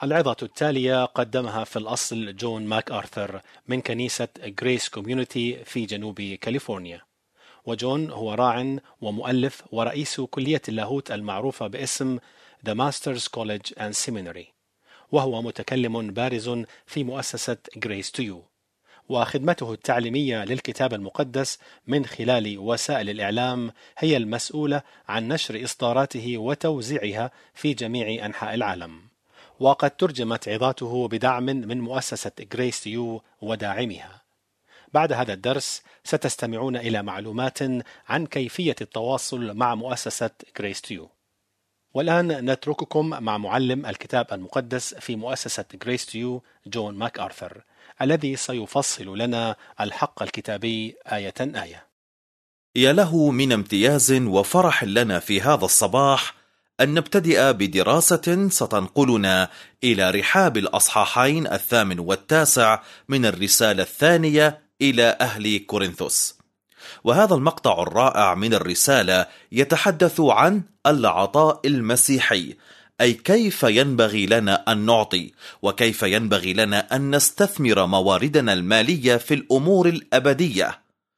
العظة التالية قدمها في الأصل جون ماك آرثر من كنيسة غريس كوميونيتي في جنوب كاليفورنيا. وجون هو راع ومؤلف ورئيس كلية اللاهوت المعروفة باسم The Masters College and Seminary، وهو متكلم بارز في مؤسسة Grace to You، وخدمته التعليمية للكتاب المقدس من خلال وسائل الإعلام هي المسؤولة عن نشر إصداراته وتوزيعها في جميع أنحاء العالم. وقد ترجمت عظاته بدعم من مؤسسة Grace to You وداعمها. بعد هذا الدرس ستستمعون إلى معلومات عن كيفية التواصل مع مؤسسة Grace to You. والآن نترككم مع معلم الكتاب المقدس في مؤسسة Grace to You جون ماك آرثر، الذي سيفصل لنا الحق الكتابي آية آية. يا له من امتياز وفرح لنا في هذا الصباح أن نبتدئ بدراسة ستنقلنا إلى رحاب الأصحاحين 8 و9 من الرسالة الثانية إلى أهل كورنثوس. وهذا المقطع الرائع من الرسالة يتحدث عن العطاء المسيحي، أي كيف ينبغي لنا أن نعطي، وكيف ينبغي لنا أن نستثمر مواردنا المالية في الأمور الأبدية.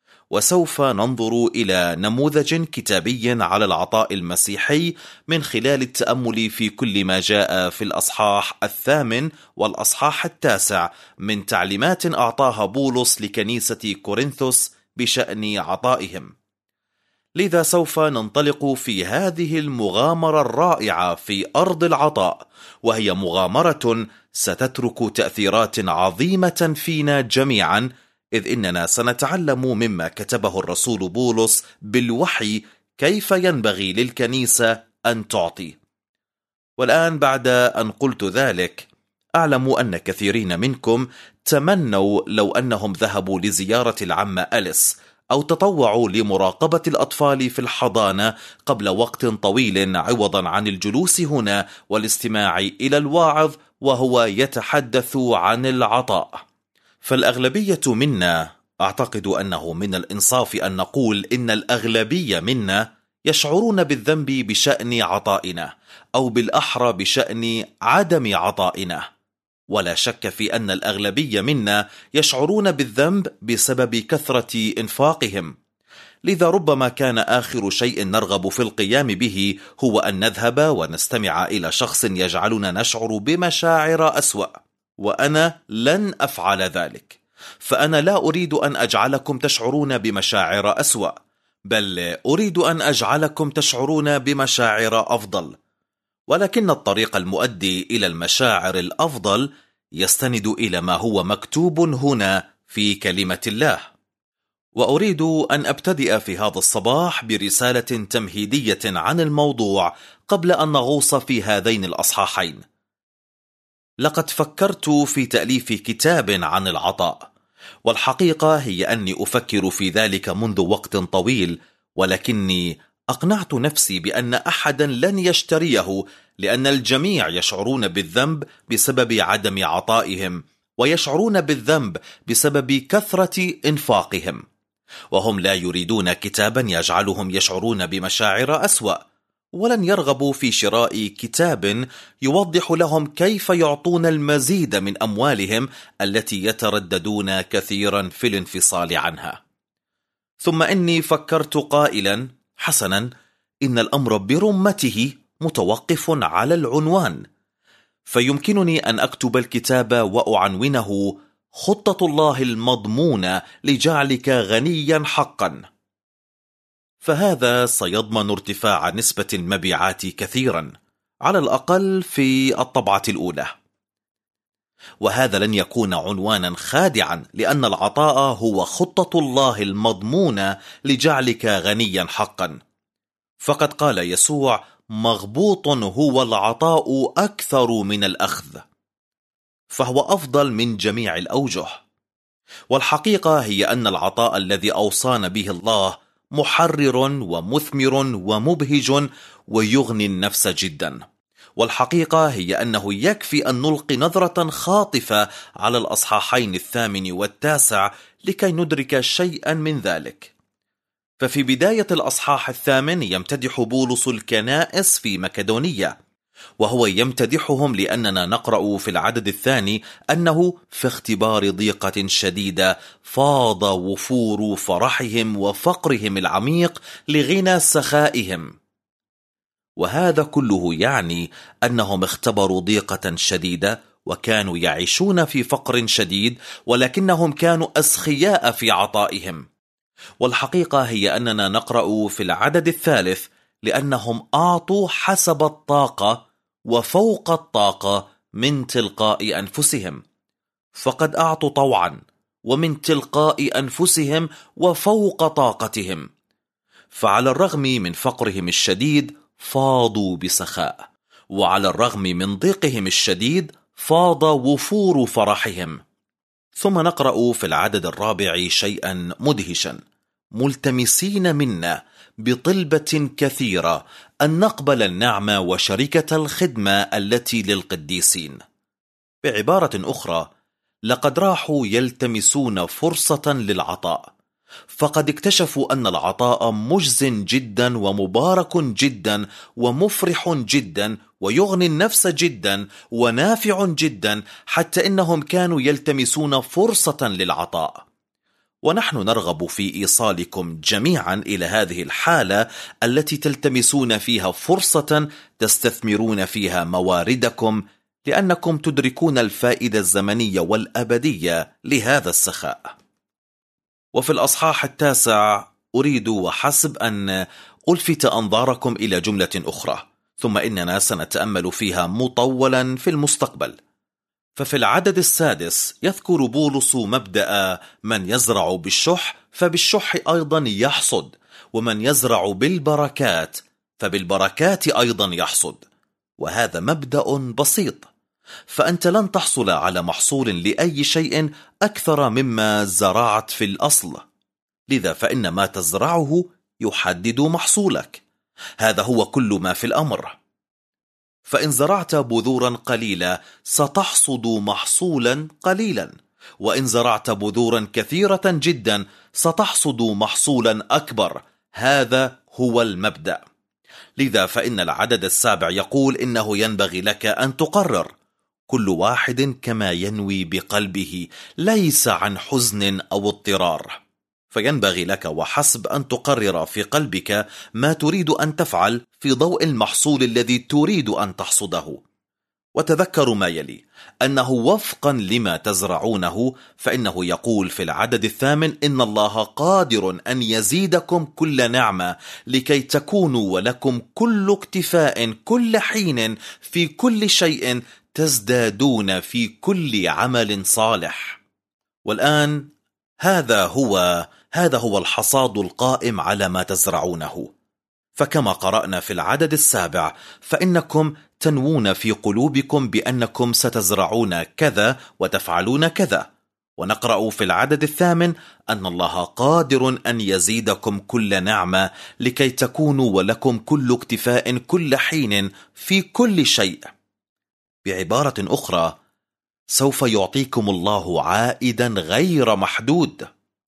وسوف ننظر إلى نموذج كتابي على العطاء المسيحي من خلال التأمل في كل ما جاء في الأصحاح 8 والأصحاح 9 من تعليمات أعطاها بولس لكنيسة كورنثوس بشأن عطائهم. لذا سوف ننطلق في هذه المغامرة الرائعة في أرض العطاء، وهي مغامرة ستترك تأثيرات عظيمة فينا جميعا، إذ إننا سنتعلم مما كتبه الرسول بولس بالوحي كيف ينبغي للكنيسة أن تعطي. والآن بعد أن قلت ذلك، أعلم أن كثيرين منكم تمنوا لو أنهم ذهبوا لزيارة العمة أليس أو تطوعوا لمراقبة الأطفال في الحضانة قبل وقت طويل، عوضا عن الجلوس هنا والاستماع إلى الواعظ وهو يتحدث عن العطاء. فالأغلبية منا، أعتقد أنه من الإنصاف أن نقول إن الأغلبية منا يشعرون بالذنب بشأن عطائنا، أو بالأحرى بشأن عدم عطائنا. ولا شك في أن الأغلبية منا يشعرون بالذنب بسبب كثرة إنفاقهم. لذا ربما كان آخر شيء نرغب في القيام به هو أن نذهب ونستمع إلى شخص يجعلنا نشعر بمشاعر أسوأ، وأنا لن أفعل ذلك. فأنا لا أريد أن أجعلكم تشعرون بمشاعر أسوأ، بل أريد أن أجعلكم تشعرون بمشاعر أفضل. ولكن الطريق المؤدي إلى المشاعر الأفضل يستند إلى ما هو مكتوب هنا في كلمة الله. وأريد أن أبتدئ في هذا الصباح برسالة تمهيدية عن الموضوع قبل أن نغوص في هذين الأصحاحين. لقد فكرت في تأليف كتاب عن العطاء، والحقيقة هي أني أفكر في ذلك منذ وقت طويل، ولكني أقنعت نفسي بأن أحدا لن يشتريه، لأن الجميع يشعرون بالذنب بسبب عدم عطائهم، ويشعرون بالذنب بسبب كثرة إنفاقهم، وهم لا يريدون كتابا يجعلهم يشعرون بمشاعر أسوأ، ولن يرغبوا في شراء كتاب يوضح لهم كيف يعطون المزيد من أموالهم التي يترددون كثيرا في الانفصال عنها. ثم إني فكرت قائلا: حسنا، إن الأمر برمته متوقف على العنوان، فيمكنني أن أكتب الكتاب وأعنونه خطة الله المضمونة لجعلك غنيا حقا، فهذا سيضمن ارتفاع نسبة المبيعات كثيرا، على الأقل في الطبعة الأولى. وهذا لن يكون عنوانا خادعا، لأن العطاء هو خطة الله المضمونة لجعلك غنيا حقا. فقد قال يسوع: مغبوط هو العطاء أكثر من الأخذ، فهو أفضل من جميع الأوجه. والحقيقة هي أن العطاء الذي أوصانا به الله محرر ومثمر ومبهج ويغني النفس جدا. والحقيقة هي أنه يكفي أن نلقي نظرة خاطفة على الأصحاحين 8 و9 لكي ندرك شيئا من ذلك. ففي بداية الأصحاح 8 يمتدح بولس الكنائس في مكدونية، وهو يمتدحهم لأننا نقرأ في العدد الثاني أنه في اختبار ضيقة شديدة فاض وفور فرحهم وفقرهم العميق لغنى سخائهم. وهذا كله يعني أنهم اختبروا ضيقة شديدة وكانوا يعيشون في فقر شديد، ولكنهم كانوا أسخياء في عطائهم. والحقيقة هي أننا نقرأ في العدد الثالث لأنهم أعطوا حسب الطاقة وفوق الطاقة من تلقاء أنفسهم، فقد أعطوا طوعا ومن تلقاء أنفسهم وفوق طاقتهم، فعلى الرغم من فقرهم الشديد فاضوا بسخاء، وعلى الرغم من ضيقهم الشديد فاض وفور فرحهم. ثم نقرأ في العدد الرابع شيئا مدهشا: ملتمسين منا بطلبة كثيرة أن نقبل النعمة وشركة الخدمة التي للقديسين. بعبارة أخرى، لقد راحوا يلتمسون فرصة للعطاء، فقد اكتشفوا أن العطاء مجز جدا ومبارك جدا ومفرح جدا ويغني النفس جدا ونافع جدا، حتى إنهم كانوا يلتمسون فرصة للعطاء. ونحن نرغب في إيصالكم جميعا إلى هذه الحالة التي تلتمسون فيها فرصة تستثمرون فيها مواردكم، لأنكم تدركون الفائدة الزمنية والأبدية لهذا السخاء. وفي الأصحاح 9 أريد وحسب أن ألفت أنظاركم إلى جملة أخرى، ثم إننا سنتأمل فيها مطولا في المستقبل. ففي العدد 6 يذكر بولس مبدأ من يزرع بالشح فبالشح أيضا يحصد، ومن يزرع بالبركات فبالبركات أيضا يحصد. وهذا مبدأ بسيط، فأنت لن تحصل على محصول لأي شيء أكثر مما زرعت في الأصل، لذا فإن ما تزرعه يحدد محصولك. هذا هو كل ما في الأمر. فإن زرعت بذورا قليلة ستحصد محصولا قليلا، وإن زرعت بذورا كثيرة جدا ستحصد محصولا أكبر. هذا هو المبدأ. لذا فإن العدد 7 يقول إنه ينبغي لك أن تقرر كل واحد كما ينوي بقلبه، ليس عن حزن أو اضطرار. فينبغي لك وحسب أن تقرر في قلبك ما تريد أن تفعل في ضوء المحصول الذي تريد أن تحصده. وتذكروا ما يلي، أنه وفقا لما تزرعونه، فإنه يقول في العدد 8: إن الله قادر أن يزيدكم كل نعمة لكي تكونوا ولكم كل اكتفاء كل حين في كل شيء تزدادون في كل عمل صالح. والآن هذا هو الحصاد القائم على ما تزرعونه. فكما قرأنا في العدد 7 فإنكم تنوون في قلوبكم بأنكم ستزرعون كذا وتفعلون كذا. ونقرأ في العدد 8 أن الله قادر أن يزيدكم كل نعمة لكي تكونوا ولكم كل اكتفاء كل حين في كل شيء. بعبارة أخرى، سوف يعطيكم الله عائدا غير محدود،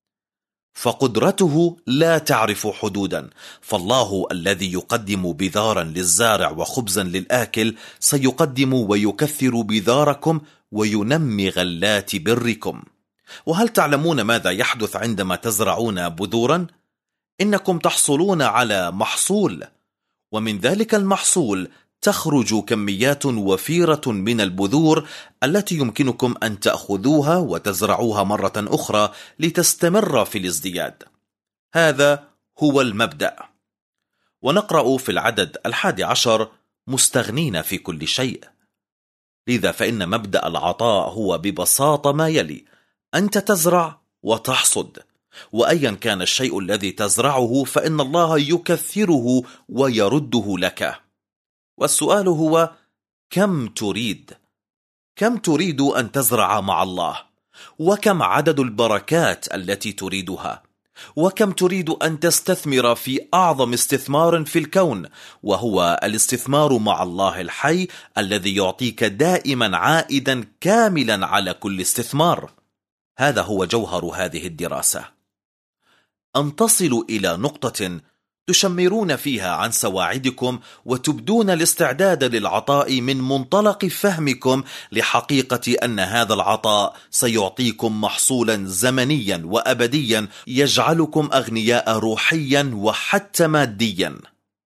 فقدرته لا تعرف حدودا. فالله الذي يقدم بذارا للزارع وخبزا للآكل سيقدم ويكثر بذاركم وينمي غلات بركم. وهل تعلمون ماذا يحدث عندما تزرعون بذورا؟ إنكم تحصلون على محصول، ومن ذلك المحصول تخرج كميات وفيرة من البذور التي يمكنكم أن تأخذوها وتزرعوها مرة أخرى لتستمر في الازدياد. هذا هو المبدأ. ونقرأ في العدد 11: مستغنين في كل شيء. لذا فإن مبدأ العطاء هو ببساطة ما يلي: أنت تزرع وتحصد، وأيا كان الشيء الذي تزرعه فإن الله يكثره ويرده لك. والسؤال هو: كم تريد؟ كم تريد أن تزرع مع الله؟ وكم عدد البركات التي تريدها؟ وكم تريد أن تستثمر في أعظم استثمار في الكون، وهو الاستثمار مع الله الحي الذي يعطيك دائما عائدا كاملا على كل استثمار؟ هذا هو جوهر هذه الدراسة، أن تصلوا إلى نقطة تشمرون فيها عن سواعدكم وتبدون الاستعداد للعطاء من منطلق فهمكم لحقيقة أن هذا العطاء سيعطيكم محصولا زمنيا وأبديا يجعلكم أغنياء روحيا وحتى ماديا.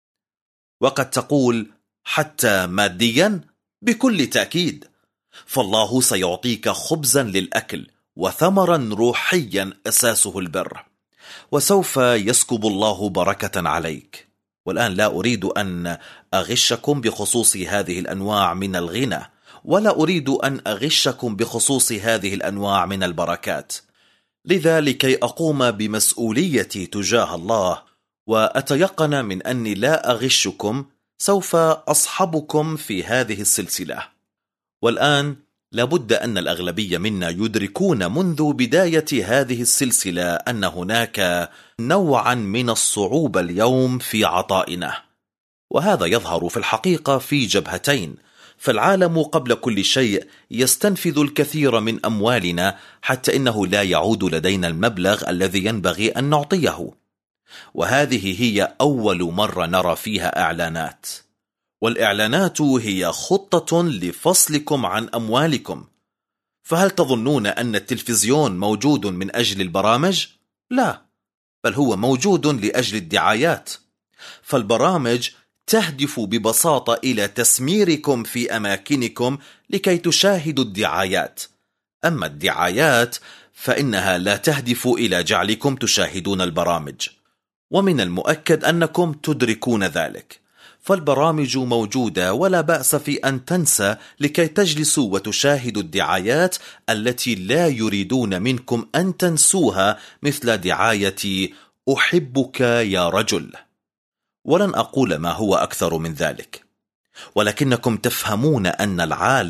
وقد تقول حتى ماديا؟ بكل تأكيد، فالله سيعطيك خبزا للأكل وثمرا روحيا أساسه البر، وسوف يسكب الله بركة عليك. والآن لا أريد أن أغشكم بخصوص هذه الأنواع من الغنى، ولا أريد أن أغشكم بخصوص هذه الأنواع من البركات. لذا لكي أقوم بمسؤوليتي تجاه الله وأتيقن من أني لا أغشكم، سوف أصحبكم في هذه السلسلة. والآن لابد أن الأغلبية منا يدركون منذ بداية هذه السلسلة أن هناك نوعا من الصعوبة اليوم في عطائنا، وهذا يظهر في الحقيقة في جبهتين. فالعالم قبل كل شيء يستنفذ الكثير من أموالنا حتى إنه لا يعود لدينا المبلغ الذي ينبغي أن نعطيه، وهذه هي أول مرة نرى فيها إعلانات، والإعلانات هي خطة لفصلكم عن أموالكم. فهل تظنون أن التلفزيون موجود من أجل البرامج؟ لا، بل هو موجود لأجل الدعايات. فالبرامج تهدف ببساطة إلى تسميركم في أماكنكم لكي تشاهدوا الدعايات، أما الدعايات فإنها لا تهدف إلى جعلكم تشاهدون البرامج، ومن المؤكد أنكم تدركون ذلك. فالبرامج موجودة ولا بأس في أن تنسى لكي تجلسوا وتشاهدوا الدعايات التي لا يريدون منكم أن تنسوها، مثل دعاية أحبك يا رجل. ولن أقول ما هو أكثر من ذلك، ولكنكم تفهمون أن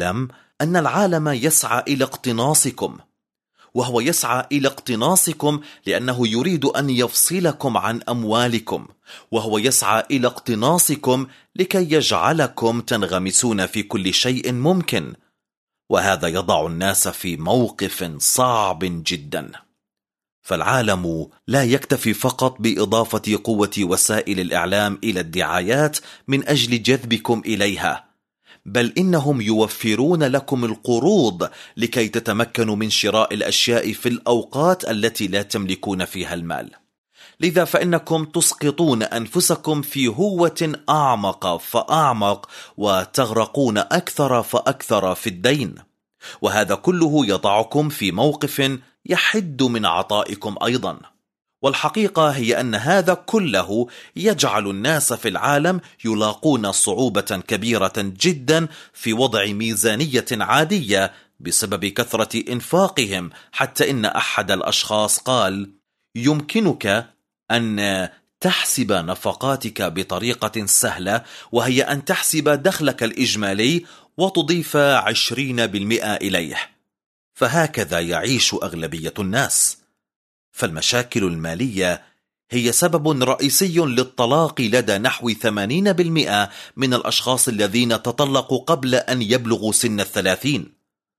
العالم يسعى إلى اقتناصكم، وهو يسعى إلى اقتناصكم لأنه يريد أن يفصلكم عن أموالكم، وهو يسعى إلى اقتناصكم لكي يجعلكم تنغمسون في كل شيء ممكن، وهذا يضع الناس في موقف صعب جدا. فالعالم لا يكتفي فقط بإضافة قوة وسائل الإعلام إلى الدعايات من أجل جذبكم إليها، بل إنهم يوفرون لكم القروض لكي تتمكنوا من شراء الأشياء في الأوقات التي لا تملكون فيها المال. لذا فإنكم تسقطون أنفسكم في هوة أعمق فأعمق، وتغرقون أكثر فأكثر في الدين، وهذا كله يضعكم في موقف يحد من عطائكم أيضا. والحقيقة هي أن هذا كله يجعل الناس في العالم يلاقون صعوبة كبيرة جدا في وضع ميزانية عادية بسبب كثرة إنفاقهم، حتى إن أحد الأشخاص قال: يمكنك أن تحسب نفقاتك بطريقة سهلة، وهي أن تحسب دخلك الإجمالي وتضيف 20% إليه. فهكذا يعيش أغلبية الناس. فالمشاكل المالية هي سبب رئيسي للطلاق لدى نحو 80% من الأشخاص الذين تطلقوا قبل أن يبلغوا سن 30.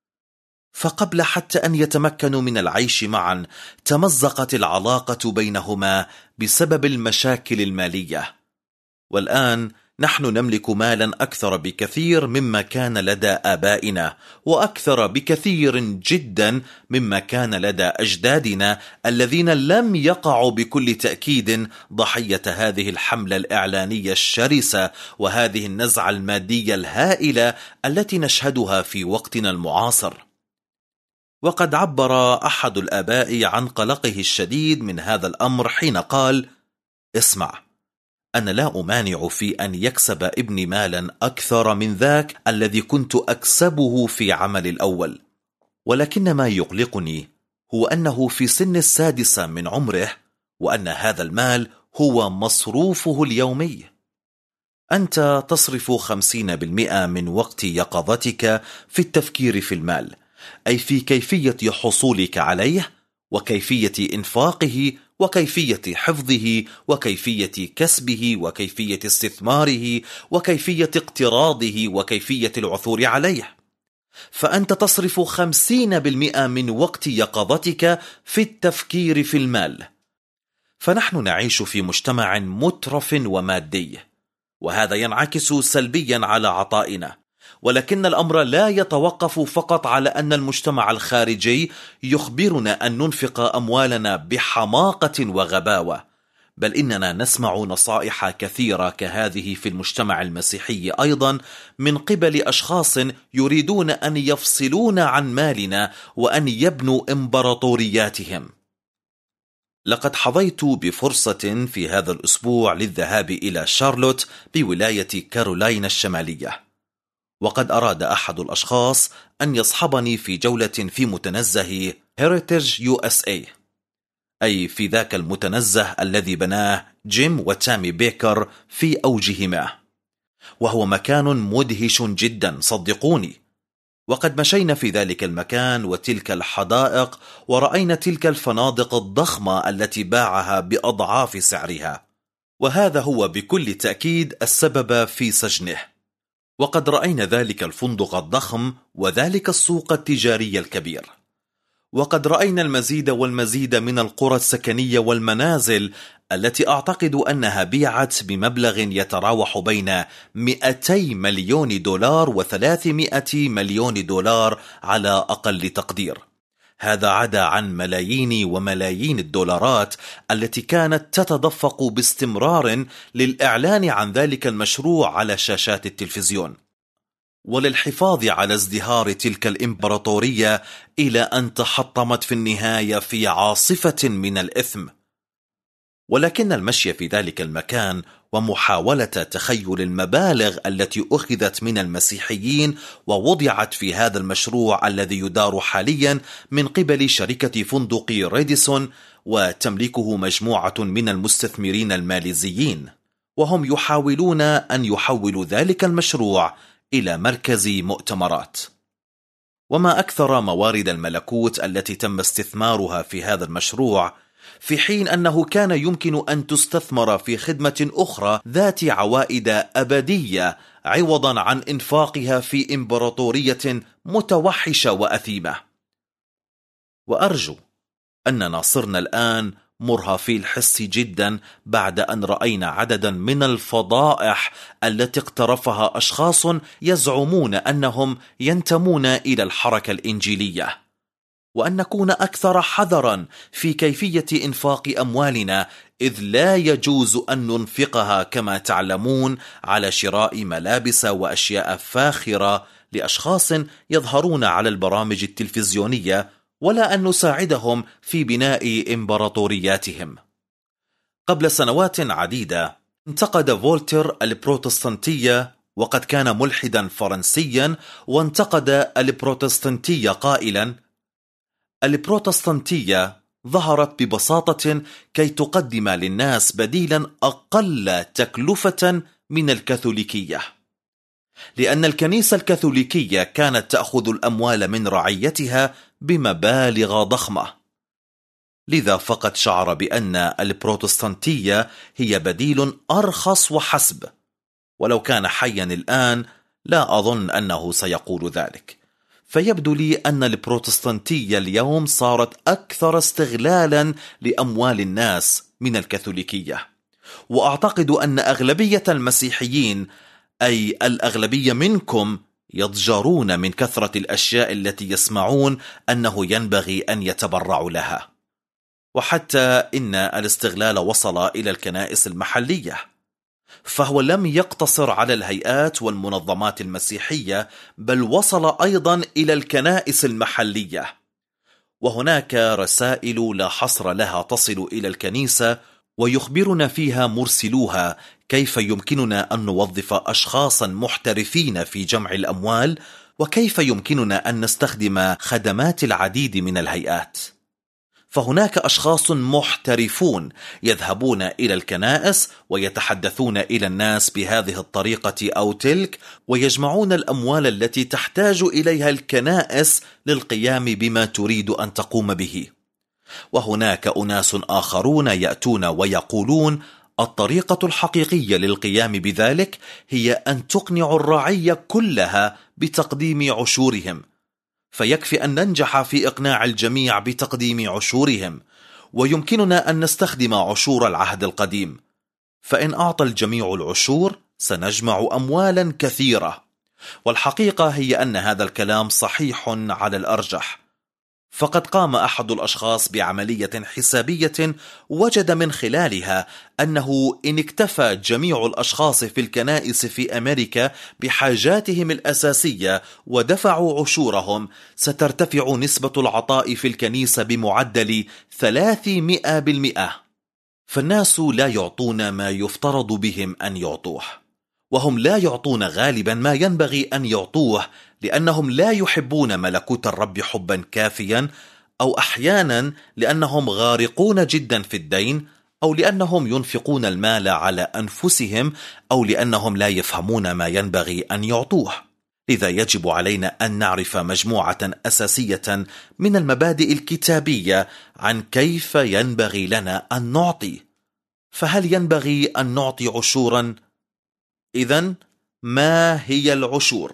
فقبل حتى أن يتمكنوا من العيش معا تمزقت العلاقة بينهما بسبب المشاكل المالية. والآن نحن نملك مالا أكثر بكثير مما كان لدى آبائنا، وأكثر بكثير جدا مما كان لدى أجدادنا الذين لم يقعوا بكل تأكيد ضحية هذه الحملة الإعلانية الشرسة وهذه النزعة المادية الهائلة التي نشهدها في وقتنا المعاصر. وقد عبر أحد الآباء عن قلقه الشديد من هذا الأمر حين قال: اسمع، أنا لا أمانع في أن يكسب ابني مالا أكثر من ذاك الذي كنت أكسبه في عمل الأول، ولكن ما يقلقني هو أنه في سن 6 من عمره، وأن هذا المال هو مصروفه اليومي. أنت تصرف 50% من وقت يقظتك في التفكير في المال، أي في كيفية حصولك عليه، وكيفية إنفاقه، وكيفية حفظه، وكيفية كسبه، وكيفية استثماره، وكيفية اقتراضه، وكيفية العثور عليه. فأنت تصرف 50% من وقت يقظتك في التفكير في المال. فنحن نعيش في مجتمع مترف ومادي، وهذا ينعكس سلبيا على عطائنا. ولكن الأمر لا يتوقف فقط على أن المجتمع الخارجي يخبرنا أن ننفق أموالنا بحماقة وغباوة، بل إننا نسمع نصائح كثيرة كهذه في المجتمع المسيحي أيضا من قبل أشخاص يريدون أن يفصلون عن مالنا وأن يبنوا إمبراطورياتهم. لقد حظيت بفرصة في هذا الأسبوع للذهاب إلى شارلوت بولاية كارولاينا الشمالية، وقد أراد أحد الأشخاص أن يصحبني في جولة في متنزه Heritage USA، أي في ذاك المتنزه الذي بناه جيم وتامي بيكر في أوجهما، وهو مكان مدهش جدا صدقوني. وقد مشينا في ذلك المكان وتلك الحدائق، ورأينا تلك الفنادق الضخمة التي باعها بأضعاف سعرها، وهذا هو بكل تأكيد السبب في سجنه. وقد رأينا ذلك الفندق الضخم وذلك السوق التجاري الكبير، وقد رأينا المزيد والمزيد من القرى السكنية والمنازل التي أعتقد أنها بيعت بمبلغ يتراوح بين 200 مليون دولار و300 مليون دولار على أقل تقدير. هذا عدا عن ملايين وملايين الدولارات التي كانت تتدفق باستمرار للإعلان عن ذلك المشروع على شاشات التلفزيون، وللحفاظ على ازدهار تلك الإمبراطورية إلى أن تحطمت في النهاية في عاصفة من الإثم. ولكن المشي في ذلك المكان ومحاولة تخيل المبالغ التي أخذت من المسيحيين ووضعت في هذا المشروع الذي يدار حاليا من قبل شركة فندق ريديسون وتملكه مجموعة من المستثمرين الماليزيين، وهم يحاولون أن يحولوا ذلك المشروع إلى مركز مؤتمرات. وما أكثر موارد الملكوت التي تم استثمارها في هذا المشروع، في حين أنه كان يمكن أن تستثمر في خدمة أخرى ذات عوائد أبدية عوضا عن إنفاقها في إمبراطورية متوحشة وأثيمة. وأرجو أننا صرنا الآن مرهفي الحس جدا بعد أن رأينا عددا من الفضائح التي اقترفها أشخاص يزعمون أنهم ينتمون إلى الحركة الإنجيلية، وأن نكون أكثر حذرا في كيفية إنفاق أموالنا، إذ لا يجوز أن ننفقها كما تعلمون على شراء ملابس وأشياء فاخرة لأشخاص يظهرون على البرامج التلفزيونية، ولا أن نساعدهم في بناء إمبراطورياتهم. قبل سنوات عديدة انتقد فولتير البروتستانتية، وقد كان ملحدا فرنسيا، وانتقد البروتستانتية قائلا: البروتستانتية ظهرت ببساطة كي تقدم للناس بديلا أقل تكلفة من الكاثوليكية، لأن الكنيسة الكاثوليكية كانت تأخذ الأموال من رعيتها بمبالغ ضخمة، لذا فقد شعر بأن البروتستانتية هي بديل أرخص وحسب. ولو كان حيا الآن لا أظن أنه سيقول ذلك، فيبدو لي أن البروتستانتية اليوم صارت أكثر استغلالا لأموال الناس من الكاثوليكية. وأعتقد أن أغلبية المسيحيين، أي الأغلبية منكم، يضجرون من كثرة الأشياء التي يسمعون أنه ينبغي أن يتبرعوا لها. وحتى إن الاستغلال وصل إلى الكنائس المحلية، فهو لم يقتصر على الهيئات والمنظمات المسيحية، بل وصل أيضا إلى الكنائس المحلية. وهناك رسائل لا حصر لها تصل إلى الكنيسة، ويخبرنا فيها مرسلوها كيف يمكننا أن نوظف أشخاصا محترفين في جمع الأموال، وكيف يمكننا أن نستخدم خدمات العديد من الهيئات. فهناك أشخاص محترفون يذهبون إلى الكنائس ويتحدثون إلى الناس بهذه الطريقة أو تلك، ويجمعون الأموال التي تحتاج إليها الكنائس للقيام بما تريد أن تقوم به. وهناك أناس آخرون يأتون ويقولون الطريقة الحقيقية للقيام بذلك هي أن تقنع الرعية كلها بتقديم عشورهم، فيكفي أن ننجح في إقناع الجميع بتقديم عشورهم، ويمكننا أن نستخدم عشور العهد القديم، فإن أعطى الجميع العشور سنجمع أموالا كثيرة. والحقيقة هي أن هذا الكلام صحيح على الأرجح، فقد قام أحد الأشخاص بعملية حسابية وجد من خلالها أنه إن اكتفى جميع الأشخاص في الكنائس في أمريكا بحاجاتهم الأساسية ودفعوا عشورهم سترتفع نسبة العطاء في الكنيسة بمعدل 300%. فالناس لا يعطون ما يفترض بهم أن يعطوه، وهم لا يعطون غالبا ما ينبغي أن يعطوه لأنهم لا يحبون ملكوت الرب حبا كافيا، أو أحيانا لأنهم غارقون جدا في الدين، أو لأنهم ينفقون المال على أنفسهم، أو لأنهم لا يفهمون ما ينبغي أن يعطوه. لذا يجب علينا أن نعرف مجموعة أساسية من المبادئ الكتابية عن كيف ينبغي لنا أن نعطي. فهل ينبغي أن نعطي عشورا؟ إذن ما هي العشور؟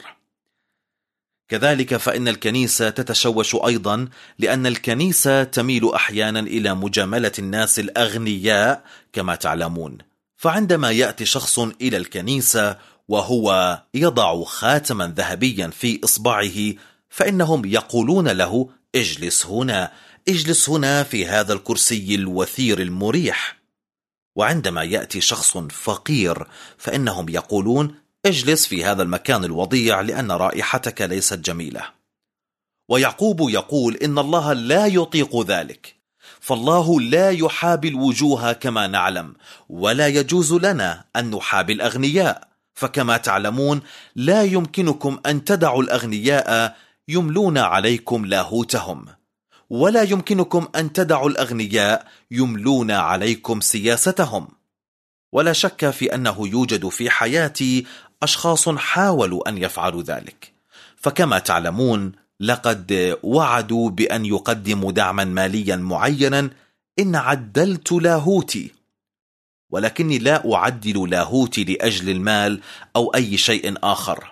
كذلك فإن الكنيسة تتشوش أيضا، لأن الكنيسة تميل أحيانا إلى مجاملة الناس الأغنياء كما تعلمون. فعندما يأتي شخص إلى الكنيسة وهو يضع خاتما ذهبيا في إصبعه، فإنهم يقولون له اجلس هنا، اجلس هنا في هذا الكرسي الوثير المريح. وعندما يأتي شخص فقير فإنهم يقولون اجلس في هذا المكان الوضيع لأن رائحتك ليست جميلة. ويعقوب يقول إن الله لا يطيق ذلك، فالله لا يحابي الوجوه كما نعلم، ولا يجوز لنا أن نحابي الأغنياء. فكما تعلمون لا يمكنكم أن تدعوا الأغنياء يملون عليكم لاهوتهم، ولا يمكنكم أن تدعوا الأغنياء يملون عليكم سياستهم. ولا شك في أنه يوجد في حياتي أشخاص حاولوا أن يفعلوا ذلك، فكما تعلمون لقد وعدوا بأن يقدموا دعما ماليا معينا إن عدلت لاهوتي، ولكني لا أعدل لاهوتي لأجل المال أو أي شيء آخر.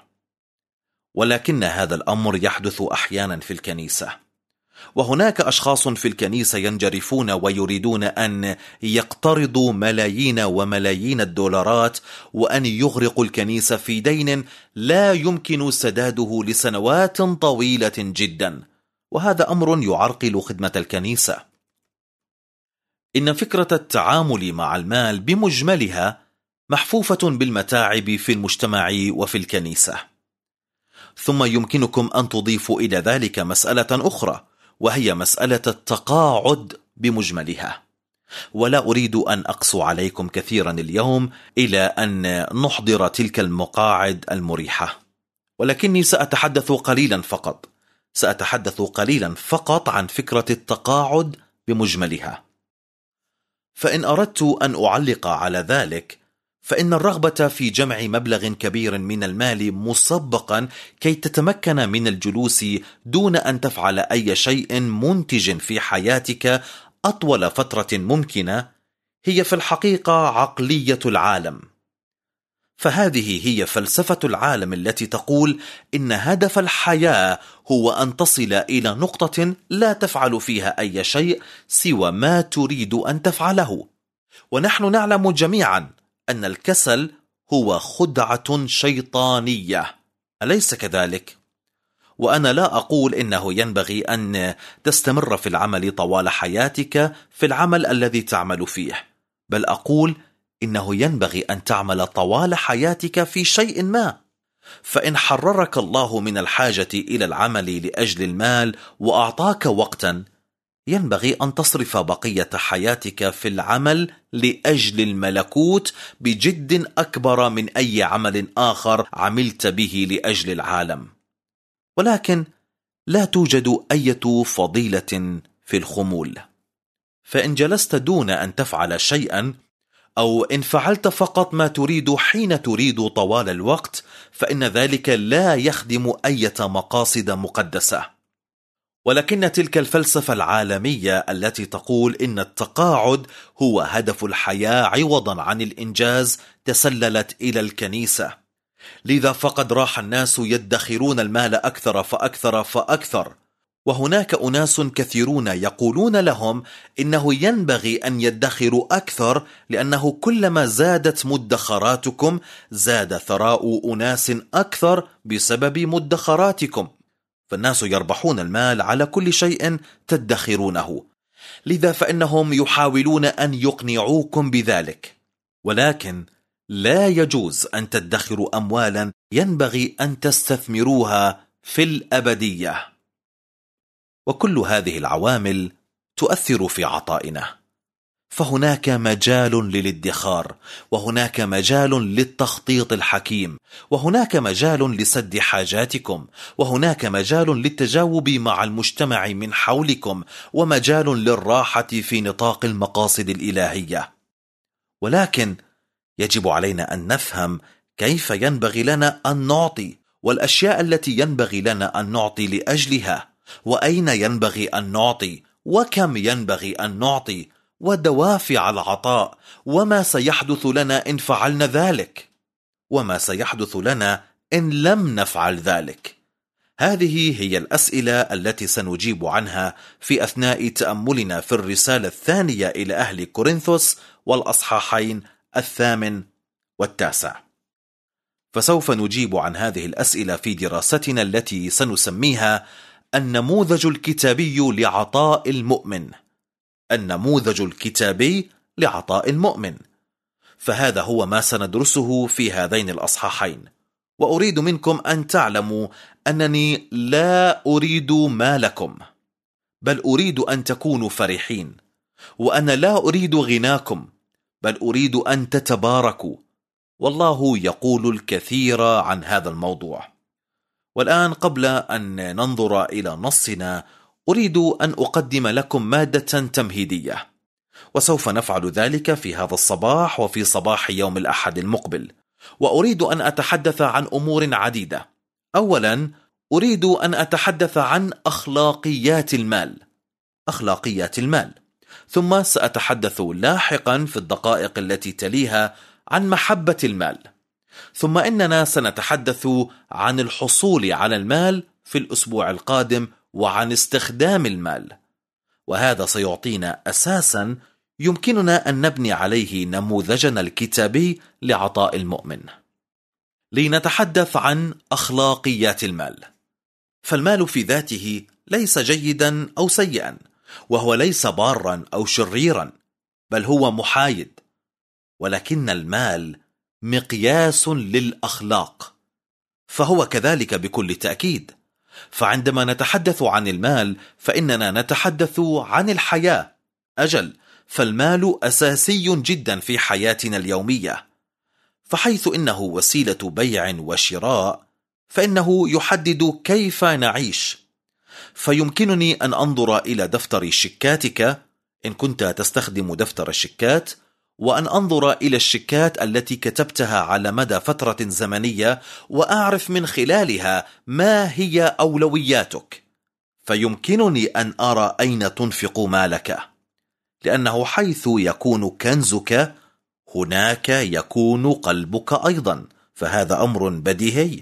ولكن هذا الأمر يحدث أحيانا في الكنيسة، وهناك أشخاص في الكنيسة ينجرفون ويريدون أن يقترضوا ملايين وملايين الدولارات، وأن يغرقوا الكنيسة في دين لا يمكن سداده لسنوات طويلة جدا، وهذا أمر يعرقل خدمة الكنيسة. إن فكرة التعامل مع المال بمجملها محفوفة بالمتاعب في المجتمع وفي الكنيسة. ثم يمكنكم أن تضيفوا إلى ذلك مسألة أخرى، وهي مسألة التقاعد بمجملها. ولا أريد أن أقسو عليكم كثيرا اليوم إلى أن نحضر تلك المقاعد المريحة، ولكني سأتحدث قليلا فقط عن فكرة التقاعد بمجملها. فإن أردت أن أعلق على ذلك، فإن الرغبة في جمع مبلغ كبير من المال مسبقا كي تتمكن من الجلوس دون أن تفعل أي شيء منتج في حياتك أطول فترة ممكنة هي في الحقيقة عقلية العالم. فهذه هي فلسفة العالم التي تقول إن هدف الحياة هو أن تصل إلى نقطة لا تفعل فيها أي شيء سوى ما تريد أن تفعله. ونحن نعلم جميعا أن الكسل هو خدعة شيطانية، أليس كذلك؟ وأنا لا أقول إنه ينبغي أن تستمر في العمل طوال حياتك في العمل الذي تعمل فيه، بل أقول إنه ينبغي أن تعمل طوال حياتك في شيء ما. فإن حررك الله من الحاجة إلى العمل لأجل المال وأعطاك وقتا، ينبغي أن تصرف بقية حياتك في العمل لأجل الملكوت بجد أكبر من أي عمل آخر عملت به لأجل العالم. ولكن لا توجد أي فضيلة في الخمول. فإن جلست دون أن تفعل شيئا، أو إن فعلت فقط ما تريد حين تريد طوال الوقت، فإن ذلك لا يخدم أي مقاصد مقدسة. ولكن تلك الفلسفة العالمية التي تقول إن التقاعد هو هدف الحياة عوضا عن الإنجاز تسللت إلى الكنيسة. لذا فقد راح الناس يدخرون المال أكثر فأكثر، وهناك أناس كثيرون يقولون لهم إنه ينبغي أن يدخروا أكثر، لأنه كلما زادت مدخراتكم زاد ثراء أناس أكثر بسبب مدخراتكم، فالناس يربحون المال على كل شيء تدخرونه، لذا فإنهم يحاولون أن يقنعوكم بذلك، ولكن لا يجوز أن تدخروا أموالا، ينبغي أن تستثمروها في الأبدية. وكل هذه العوامل تؤثر في عطائنا، فهناك مجال للادخار، وهناك مجال للتخطيط الحكيم، وهناك مجال لسد حاجاتكم، وهناك مجال للتجاوب مع المجتمع من حولكم، ومجال للراحة في نطاق المقاصد الإلهية. ولكن يجب علينا أن نفهم كيف ينبغي لنا أن نعطي، والأشياء التي ينبغي لنا أن نعطي لأجلها، وأين ينبغي أن نعطي، وكم ينبغي أن نعطي، ودوافع العطاء، وما سيحدث لنا إن فعلنا ذلك، وما سيحدث لنا إن لم نفعل ذلك. هذه هي الأسئلة التي سنجيب عنها في أثناء تأملنا في الرسالة الثانية إلى أهل كورنثوس والأصحاحين 8 و9. فسوف نجيب عن هذه الأسئلة في دراستنا التي سنسميها النموذج الكتابي لعطاء المؤمن. النموذج الكتابي لعطاء المؤمن، فهذا هو ما سندرسه في هذين الأصحاحين. وأريد منكم أن تعلموا أنني لا أريد مالكم، بل أريد أن تكونوا فرحين، وأنا لا أريد غناكم، بل أريد أن تتباركوا، والله يقول الكثير عن هذا الموضوع. والآن قبل أن ننظر إلى نصنا أريد أن أقدم لكم مادة تمهيدية، وسوف نفعل ذلك في هذا الصباح وفي صباح يوم الأحد المقبل. وأريد أن أتحدث عن أمور عديدة. أولا أريد أن أتحدث عن أخلاقيات المال، أخلاقيات المال، ثم سأتحدث لاحقا في الدقائق التي تليها عن محبة المال، ثم إننا سنتحدث عن الحصول على المال في الأسبوع القادم وعن استخدام المال، وهذا سيعطينا أساسا يمكننا أن نبني عليه نموذجنا الكتابي لعطاء المؤمن. لنتحدث عن أخلاقيات المال. فالمال في ذاته ليس جيدا أو سيئا، وهو ليس بارا أو شريرا، بل هو محايد، ولكن المال مقياس للأخلاق، فهو كذلك بكل تأكيد. فعندما نتحدث عن المال فإننا نتحدث عن الحياة. أجل، فالمال أساسي جدا في حياتنا اليومية، فحيث إنه وسيلة بيع وشراء فإنه يحدد كيف نعيش. فيمكنني أن أنظر إلى دفتر شيكاتك إن كنت تستخدم دفتر الشيكات، وأن أنظر إلى الشيكات التي كتبتها على مدى فترة زمنية، وأعرف من خلالها ما هي أولوياتك، فيمكنني أن أرى أين تنفق مالك، لأنه حيث يكون كنزك هناك يكون قلبك أيضا، فهذا أمر بديهي.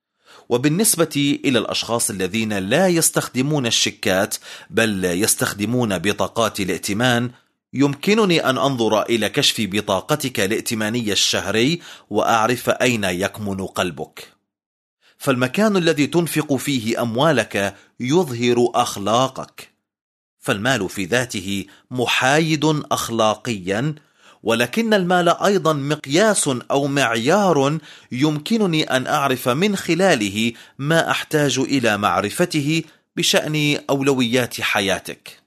وبالنسبة إلى الأشخاص الذين لا يستخدمون الشيكات بل يستخدمون بطاقات الائتمان، يمكنني أن أنظر إلى كشف بطاقتك الائتمانية الشهري وأعرف أين يكمن قلبك. فالمكان الذي تنفق فيه أموالك يظهر أخلاقك. فالمال في ذاته محايد أخلاقيا، ولكن المال أيضا مقياس أو معيار يمكنني أن أعرف من خلاله ما أحتاج إلى معرفته بشأن أولويات حياتك.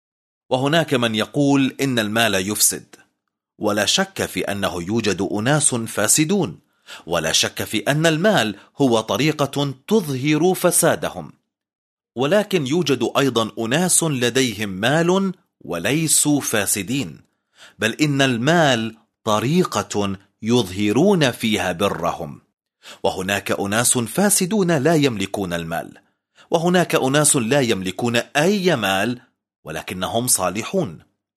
وهناك من يقول إن المال يفسد، ولا شك في أنه يوجد أناس فاسدون، ولا شك في أن المال هو طريقة تظهر فسادهم، ولكن يوجد أيضا أناس لديهم مال وليسوا فاسدين، بل إن المال طريقة يظهرون فيها برهم. وهناك أناس فاسدون لا يملكون المال، وهناك أناس لا يملكون أي مال ولكنهم صالحون.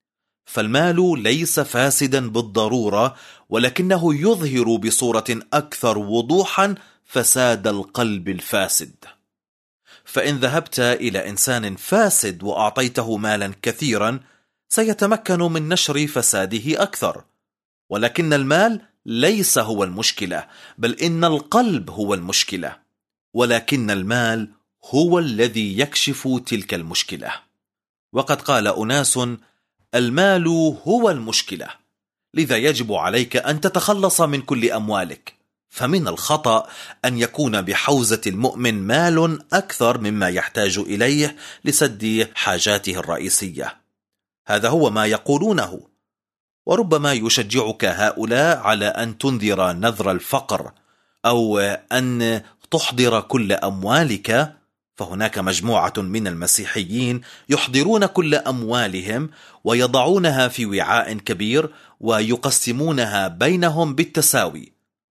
فالمال ليس فاسدا بالضرورة، ولكنه يظهر بصورة أكثر وضوحا فساد القلب الفاسد. فإن ذهبت إلى إنسان فاسد وأعطيته مالا كثيرا سيتمكن من نشر فساده أكثر، ولكن المال ليس هو المشكلة، بل إن القلب هو المشكلة، ولكن المال هو الذي يكشف تلك المشكلة. وقد قال أناس: المال هو المشكلة، لذا يجب عليك أن تتخلص من كل أموالك. فمن الخطأ أن يكون بحوزة المؤمن مال أكثر مما يحتاج إليه لسد حاجاته الرئيسية. هذا هو ما يقولونه، وربما يشجعك هؤلاء على أن تنذر نذر الفقر أو أن تحضر كل أموالك. فهناك مجموعة من المسيحيين يحضرون كل أموالهم ويضعونها في وعاء كبير ويقسمونها بينهم بالتساوي،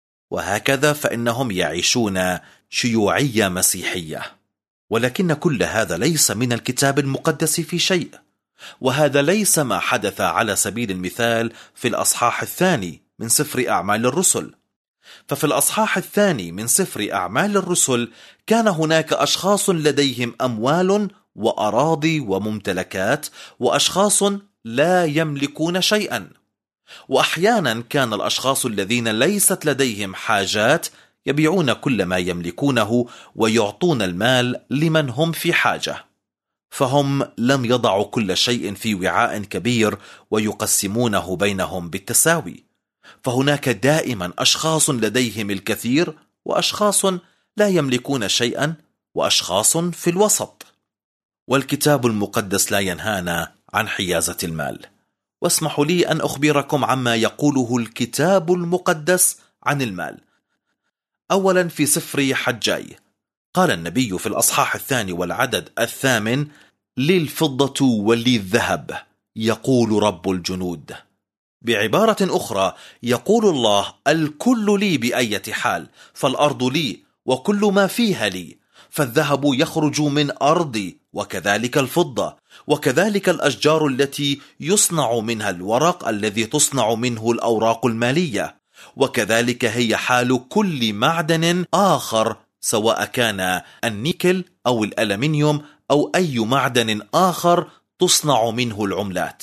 وهكذا فإنهم يعيشون شيوعية مسيحية. ولكن كل هذا ليس من الكتاب المقدس في شيء، وهذا ليس ما حدث على سبيل المثال في الأصحاح 2 من سفر أعمال الرسل. ففي الأصحاح 2 من سفر أعمال الرسل كان هناك أشخاص لديهم أموال وأراضي وممتلكات، وأشخاص لا يملكون شيئا. وأحيانا كان الأشخاص الذين ليست لديهم حاجات يبيعون كل ما يملكونه ويعطون المال لمن هم في حاجة، فهم لم يضعوا كل شيء في وعاء كبير ويقسمونه بينهم بالتساوي. فهناك دائما أشخاص لديهم الكثير، وأشخاص لا يملكون شيئا، وأشخاص في الوسط. والكتاب المقدس لا ينهانا عن حيازة المال. واسمحوا لي أن أخبركم عما يقوله الكتاب المقدس عن المال. أولا في سفر حجاي قال النبي في الأصحاح 2 والعدد 8: للفضة وللذهب يقول رب الجنود. بعبارة أخرى يقول الله: الكل لي بأية حال، فالأرض لي وكل ما فيها لي، فالذهب يخرج من أرضي وكذلك الفضة، وكذلك الأشجار التي يصنع منها الورق الذي تصنع منه الأوراق المالية، وكذلك هي حال كل معدن آخر، سواء كان النيكل أو الألمنيوم أو أي معدن آخر تصنع منه العملات.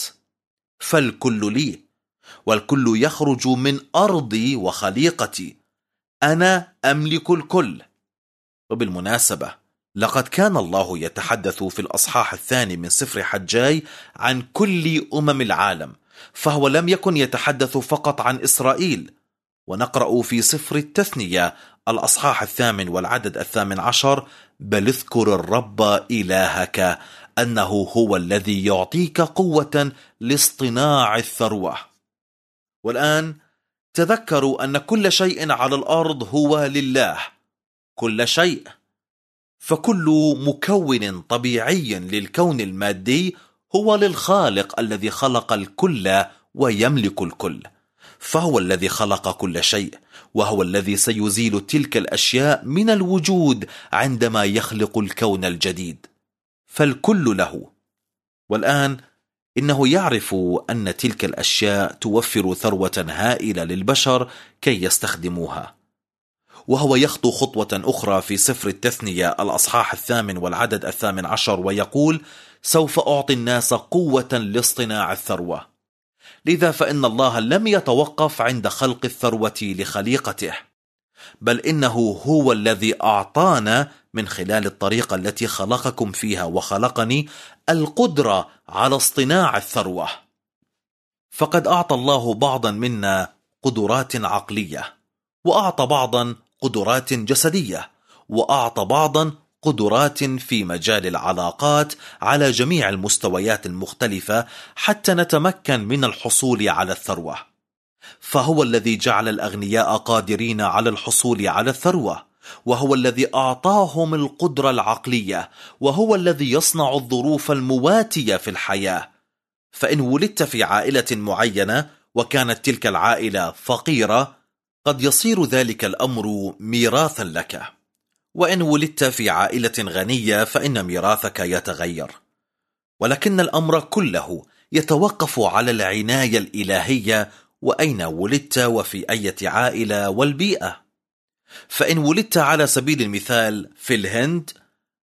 فالكل لي، والكل يخرج من أرضي وخليقتي، أنا أملك الكل. وبالمناسبة لقد كان الله يتحدث في الأصحاح 2 من سفر حجاي عن كل أمم العالم، فهو لم يكن يتحدث فقط عن إسرائيل. ونقرأ في سفر التثنية الأصحاح 8 والعدد 18: بل اذكر الرب إلهك أنه هو الذي يعطيك قوة لاصطناع الثروة. والآن تذكروا أن كل شيء على الأرض هو لله، كل شيء. فكل مكون طبيعي للكون المادي هو للخالق الذي خلق الكل ويملك الكل، فهو الذي خلق كل شيء، وهو الذي سيزيل تلك الأشياء من الوجود عندما يخلق الكون الجديد، فالكل له. والآن إنه يعرف أن تلك الأشياء توفر ثروة هائلة للبشر كي يستخدموها. وهو يخطو خطوة أخرى في سفر التثنية الأصحاح 8 والعدد 18 ويقول: سوف أعطي الناس قوة لاصطناع الثروة. لذا فإن الله لم يتوقف عند خلق الثروة لخليقته، بل إنه هو الذي أعطانا من خلال الطريقة التي خلقكم فيها وخلقني القدرة على اصطناع الثروة. فقد أعطى الله بعضا منا قدرات عقلية، وأعطى بعضا قدرات جسدية، وأعطى بعضا قدرات في مجال العلاقات على جميع المستويات المختلفة حتى نتمكن من الحصول على الثروة. فهو الذي جعل الأغنياء قادرين على الحصول على الثروة، وهو الذي أعطاهم القدرة العقلية، وهو الذي يصنع الظروف المواتية في الحياة. فإن ولدت في عائلة معينة وكانت تلك العائلة فقيرة، قد يصير ذلك الأمر ميراثا لك، وإن ولدت في عائلة غنية فإن ميراثك يتغير. ولكن الأمر كله يتوقف على العناية الإلهية، وأين ولدت وفي أي عائلة والبيئة. فإن ولدت على سبيل المثال في الهند،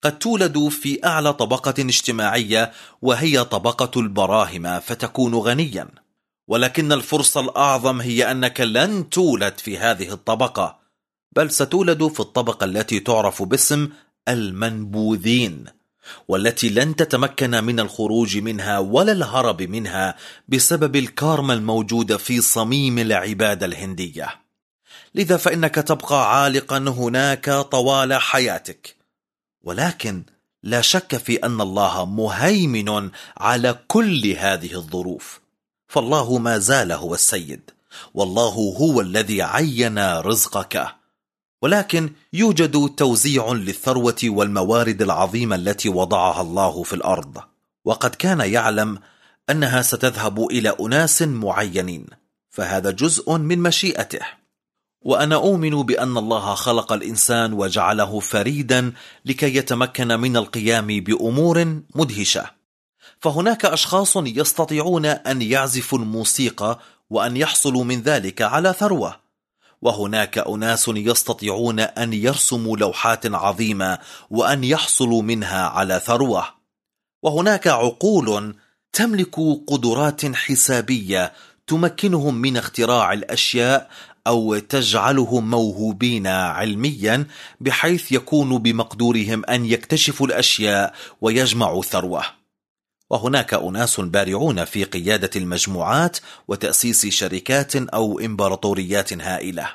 قد تولد في أعلى طبقة اجتماعية وهي طبقة البراهمة فتكون غنيا، ولكن الفرصة الأعظم هي أنك لن تولد في هذه الطبقة، بل ستولد في الطبقة التي تعرف باسم المنبوذين، والتي لن تتمكن من الخروج منها ولا الهرب منها بسبب الكارما الموجودة في صميم العبادة الهندية. لذا فإنك تبقى عالقا هناك طوال حياتك، ولكن لا شك في أن الله مهيمن على كل هذه الظروف، فالله ما زال هو السيد، والله هو الذي عين رزقك، ولكن يوجد توزيع للثروة والموارد العظيمة التي وضعها الله في الأرض، وقد كان يعلم أنها ستذهب إلى أناس معينين، فهذا جزء من مشيئته. وأنا أؤمن بأن الله خلق الإنسان وجعله فريدا لكي يتمكن من القيام بأمور مدهشة، فهناك أشخاص يستطيعون أن يعزفوا الموسيقى وأن يحصلوا من ذلك على ثروة، وهناك أناس يستطيعون أن يرسموا لوحات عظيمة وأن يحصلوا منها على ثروة، وهناك عقول تملك قدرات حسابية تمكنهم من اختراع الأشياء أو تجعلهم موهوبين علميا بحيث يكون بمقدورهم أن يكتشفوا الأشياء ويجمعوا ثروة. وهناك أناس بارعون في قيادة المجموعات وتأسيس شركات أو إمبراطوريات هائلة،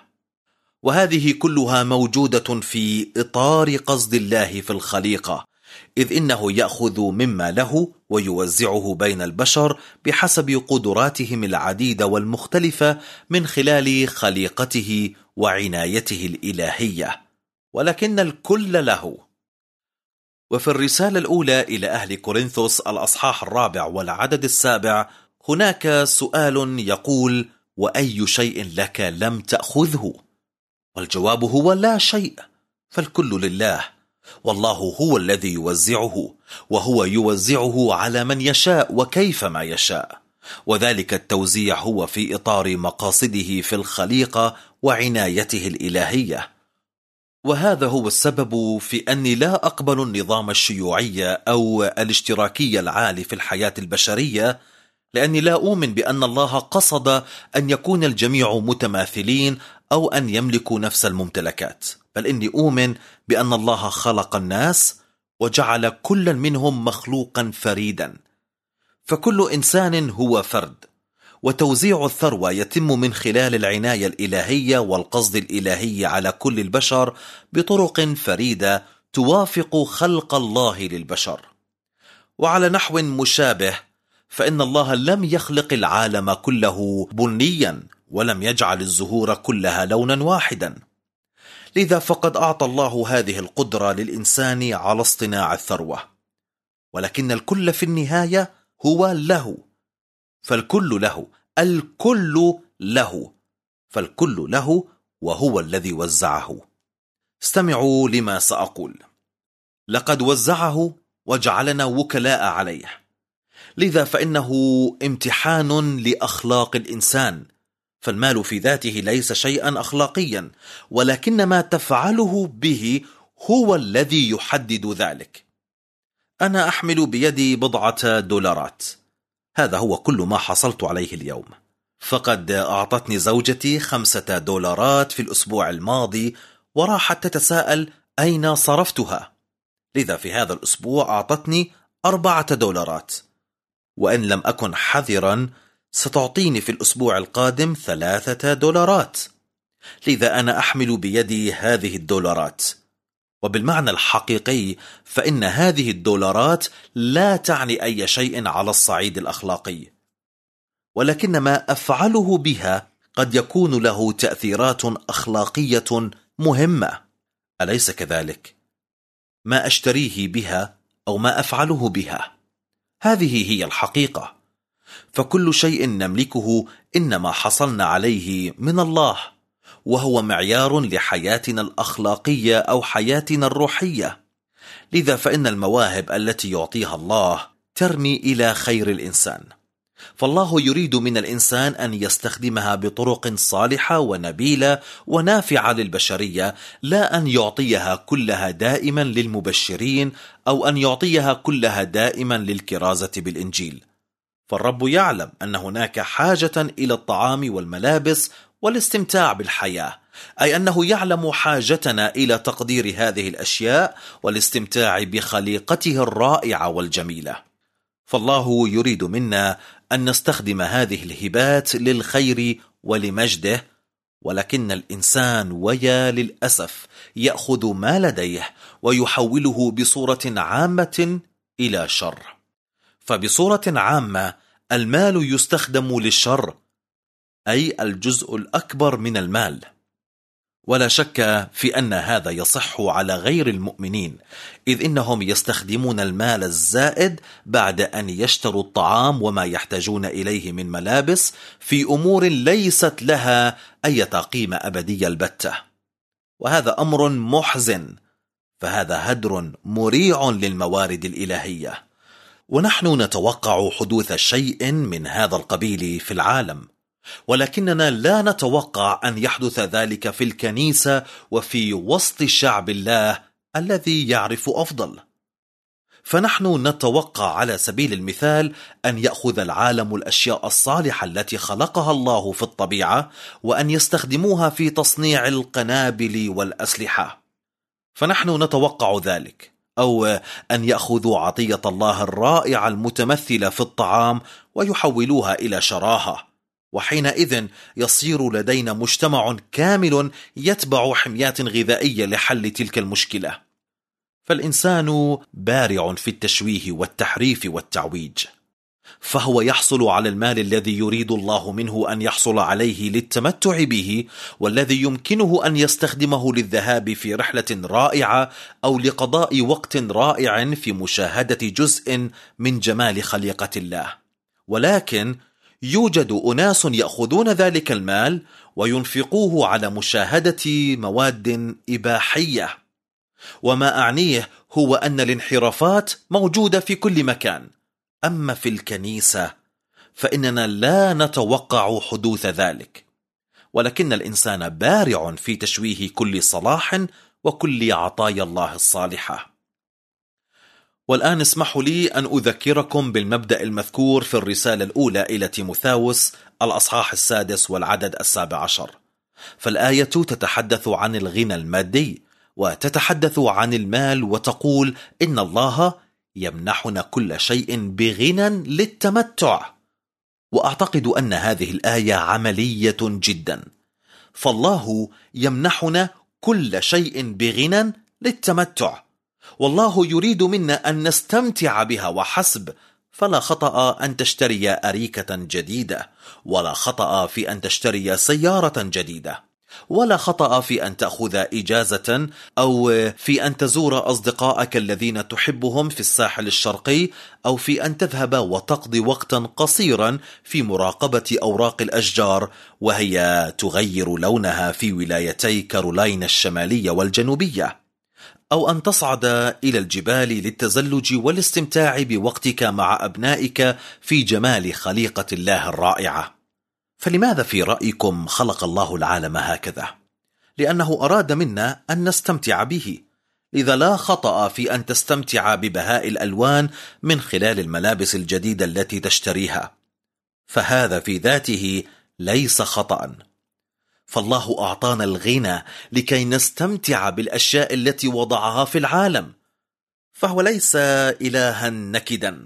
وهذه كلها موجودة في إطار قصد الله في الخليقة، إذ إنه يأخذ مما له ويوزعه بين البشر بحسب قدراتهم العديدة والمختلفة من خلال خليقته وعنايته الإلهية، ولكن الكل له. وفي الرسالة الأولى إلى أهل كورنثوس الأصحاح 4 والعدد 7 هناك سؤال يقول: وأي شيء لك لم تأخذه؟ والجواب هو لا شيء، فالكل لله، والله هو الذي يوزعه، وهو يوزعه على من يشاء وكيفما يشاء، وذلك التوزيع هو في إطار مقاصده في الخليقة وعنايته الإلهية. وهذا هو السبب في أني لا أقبل النظام الشيوعي أو الاشتراكية العالي في الحياة البشرية، لأني لا أؤمن بأن الله قصد أن يكون الجميع متماثلين أو أن يملكوا نفس الممتلكات، بل إني أؤمن بأن الله خلق الناس وجعل كل منهم مخلوقا فريدا، فكل إنسان هو فرد، وتوزيع الثروة يتم من خلال العناية الإلهية والقصد الإلهي على كل البشر بطرق فريدة توافق خلق الله للبشر. وعلى نحو مشابه فإن الله لم يخلق العالم كله بنيا ولم يجعل الزهور كلها لونا واحدا، لذا فقد أعطى الله هذه القدرة للإنسان على اصطناع الثروة، ولكن الكل في النهاية هو له، فالكل له، الكل له، فالكل له، وهو الذي وزعه. استمعوا لما سأقول: لقد وزعه وجعلنا وكلاء عليه، لذا فإنه امتحان لأخلاق الإنسان، فالمال في ذاته ليس شيئا أخلاقيا، ولكن ما تفعله به هو الذي يحدد ذلك. أنا أحمل بيدي $100، هذا هو كل ما حصلت عليه اليوم، فقد أعطتني زوجتي $5 في الأسبوع الماضي وراحت تتساءل أين صرفتها، لذا في هذا الأسبوع أعطتني $4، وإن لم أكن حذرا ستعطيني في الأسبوع القادم $3، لذا أنا أحمل بيدي هذه $. وبالمعنى الحقيقي فإن هذه $. لا تعني أي شيء على الصعيد الأخلاقي، ولكن ما أفعله بها قد يكون له تأثيرات أخلاقية مهمة، أليس كذلك؟ ما أشتريه بها أو ما أفعله بها، هذه هي الحقيقة. فكل شيء نملكه إنما حصلنا عليه من الله، وهو معيار لحياتنا الأخلاقية أو حياتنا الروحية، لذا فإن المواهب التي يعطيها الله ترمي إلى خير الإنسان، فالله يريد من الإنسان أن يستخدمها بطرق صالحة ونبيلة ونافعة للبشرية، لا أن يعطيها كلها دائما للمبشرين أو أن يعطيها كلها دائما للكرازة بالإنجيل. فالرب يعلم أن هناك حاجة إلى الطعام والملابس والاستمتاع بالحياة، أي أنه يعلم حاجتنا إلى تقدير هذه الأشياء والاستمتاع بخليقته الرائعة والجميلة. فالله يريد منا أن نستخدم هذه الهبات للخير ولمجده، ولكن الإنسان ويا للأسف يأخذ ما لديه ويحوله بصورة عامة إلى شر. فبصورة عامة المال يستخدم للشر، أي الجزء الأكبر من المال. ولا شك في أن هذا يصح على غير المؤمنين، إذ إنهم يستخدمون المال الزائد بعد أن يشتروا الطعام وما يحتاجون إليه من ملابس في أمور ليست لها أي قيمة أبدية البتة، وهذا أمر محزن، فهذا هدر مريع للموارد الإلهية. ونحن نتوقع حدوث شيء من هذا القبيل في العالم، ولكننا لا نتوقع أن يحدث ذلك في الكنيسة وفي وسط شعب الله الذي يعرف أفضل. فنحن نتوقع على سبيل المثال أن يأخذ العالم الأشياء الصالحة التي خلقها الله في الطبيعة وأن يستخدموها في تصنيع القنابل والأسلحة، فنحن نتوقع ذلك، أو أن يأخذوا عطية الله الرائعة المتمثلة في الطعام ويحولوها إلى شراهة، وحينئذ يصير لدينا مجتمع كامل يتبع حميات غذائية لحل تلك المشكلة. فالإنسان بارع في التشويه والتحريف والتعويج، فهو يحصل على المال الذي يريد الله منه أن يحصل عليه للتمتع به، والذي يمكنه أن يستخدمه للذهاب في رحلة رائعة أو لقضاء وقت رائع في مشاهدة جزء من جمال خليقة الله. ولكن يوجد أناس يأخذون ذلك المال وينفقوه على مشاهدة مواد إباحية، وما أعنيه هو أن الانحرافات موجودة في كل مكان. أما في الكنيسة فإننا لا نتوقع حدوث ذلك، ولكن الإنسان بارع في تشويه كل صلاح وكل عطايا الله الصالحة. والآن اسمحوا لي أن أذكركم بالمبدأ المذكور في الرسالة الأولى إلى تيموثاوس الأصحاح 6 والعدد 17. فالآية تتحدث عن الغنى المادي، وتتحدث عن المال، وتقول إن الله يمنحنا كل شيء بغنى للتمتع. وأعتقد أن هذه الآية عملية جدا، فالله يمنحنا كل شيء بغنى للتمتع، والله يريد منا أن نستمتع بها وحسب. فلا خطأ أن تشتري أريكة جديدة، ولا خطأ في أن تشتري سيارة جديدة، ولا خطأ في أن تأخذ إجازة أو في أن تزور أصدقائك الذين تحبهم في الساحل الشرقي، أو في أن تذهب وتقضي وقتا قصيرا في مراقبة أوراق الأشجار وهي تغير لونها في ولايتي كارولاينا الشمالية والجنوبية، أو أن تصعد إلى الجبال للتزلج والاستمتاع بوقتك مع أبنائك في جمال خليقة الله الرائعة. فلماذا في رأيكم خلق الله العالم هكذا؟ لأنه أراد منا أن نستمتع به، لذا لا خطأ في أن تستمتع ببهاء الألوان من خلال الملابس الجديدة التي تشتريها، فهذا في ذاته ليس خطأ. فالله أعطانا الغنى لكي نستمتع بالأشياء التي وضعها في العالم، فهو ليس إلها نكدا،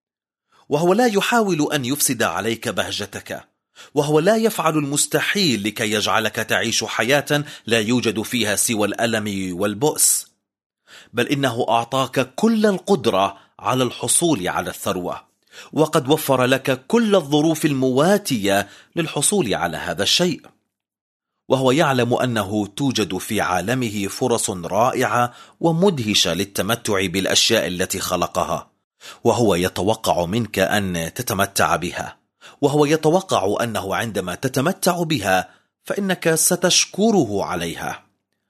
وهو لا يحاول أن يفسد عليك بهجتك، وهو لا يفعل المستحيل لكي يجعلك تعيش حياة لا يوجد فيها سوى الألم والبؤس، بل إنه أعطاك كل القدرة على الحصول على الثروة، وقد وفر لك كل الظروف المواتية للحصول على هذا الشيء. وهو يعلم أنه توجد في عالمه فرص رائعة ومدهشة للتمتع بالأشياء التي خلقها، وهو يتوقع منك أن تتمتع بها، وهو يتوقع أنه عندما تتمتع بها فإنك ستشكره عليها.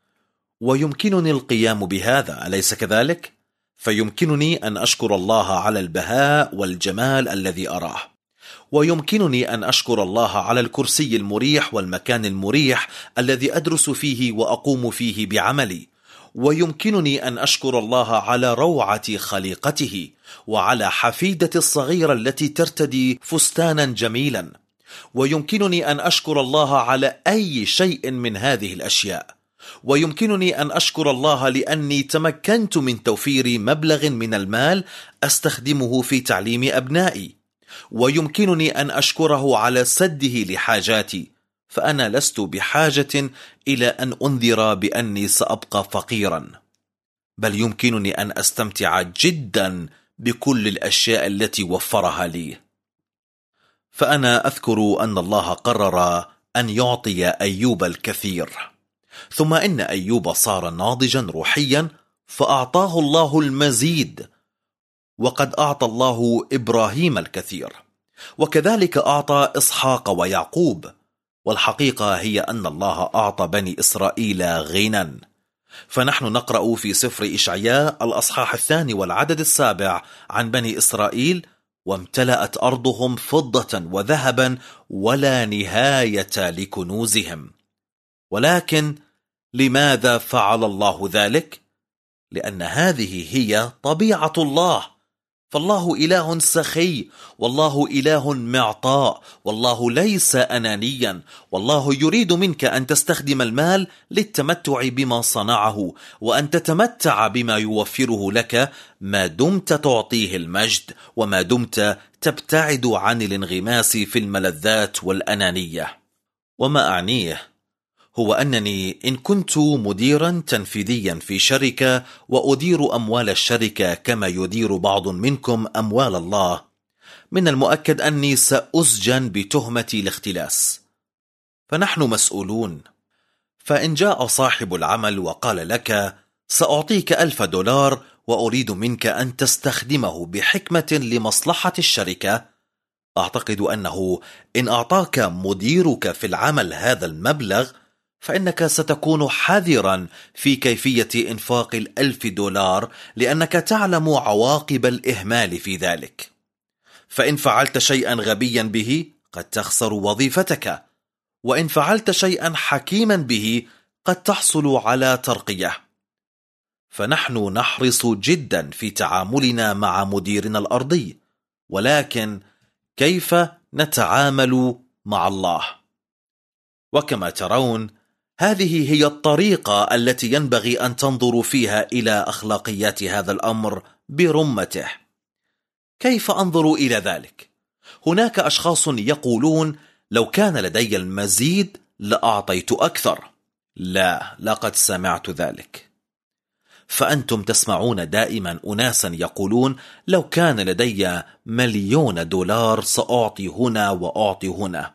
ويمكنني القيام بهذا، أليس كذلك؟ فيمكنني أن أشكر الله على البهاء والجمال الذي أراه، ويمكنني أن أشكر الله على الكرسي المريح والمكان المريح الذي أدرس فيه وأقوم فيه بعملي، ويمكنني أن أشكر الله على روعة خليقته وعلى حفيدتي الصغيرة التي ترتدي فستانا جميلا، ويمكنني أن أشكر الله على أي شيء من هذه الأشياء، ويمكنني أن أشكر الله لأني تمكنت من توفير مبلغ من المال أستخدمه في تعليم أبنائي، ويمكنني أن أشكره على سده لحاجاتي، فأنا لست بحاجة إلى أن أنذر بأني سأبقى فقيرا، بل يمكنني أن أستمتع جدا بكل الأشياء التي وفرها لي. فأنا أذكر أن الله قرر أن يعطي أيوب الكثير، ثم إن أيوب صار ناضجا روحيا فأعطاه الله المزيد، وقد أعطى الله إبراهيم الكثير، وكذلك أعطى إسحاق ويعقوب، والحقيقة هي أن الله أعطى بني إسرائيل غنى. فنحن نقرأ في سفر إشعياء الأصحاح 2 والعدد 7 عن بني إسرائيل: وامتلأت أرضهم فضة وذهبا ولا نهاية لكنوزهم. ولكن لماذا فعل الله ذلك؟ لأن هذه هي طبيعة الله، فالله إله سخي، والله إله معطاء، والله ليس أنانيا، والله يريد منك أن تستخدم المال للتمتع بما صنعه، وأن تتمتع بما يوفره لك ما دمت تعطيه المجد، وما دمت تبتعد عن الانغماس في الملذات والأنانية. وما أعنيه هو أنني إن كنت مديرا تنفيذيا في شركة وأدير أموال الشركة كما يدير بعض منكم أموال الله، من المؤكد أني سأسجن بتهمة الاختلاس، فنحن مسؤولون. فإن جاء صاحب العمل وقال لك: سأعطيك $1000 وأريد منك أن تستخدمه بحكمة لمصلحة الشركة، أعتقد أنه إن أعطاك مديرك في العمل هذا المبلغ فإنك ستكون حذرا في كيفية إنفاق $1000، لأنك تعلم عواقب الإهمال في ذلك. فإن فعلت شيئا غبيا به قد تخسر وظيفتك، وإن فعلت شيئا حكيما به قد تحصل على ترقية. فنحن نحرص جدا في تعاملنا مع مديرنا الأرضي، ولكن كيف نتعامل مع الله؟ وكما ترون، هذه هي الطريقة التي ينبغي أن تنظروا فيها إلى أخلاقيات هذا الأمر برمته. كيف أنظر إلى ذلك؟ هناك أشخاص يقولون: لو كان لدي المزيد لأعطيت أكثر. لا، لقد سمعت ذلك. فأنتم تسمعون دائما أناسا يقولون: لو كان لدي $1,000,000 سأعطي هنا وأعطي هنا.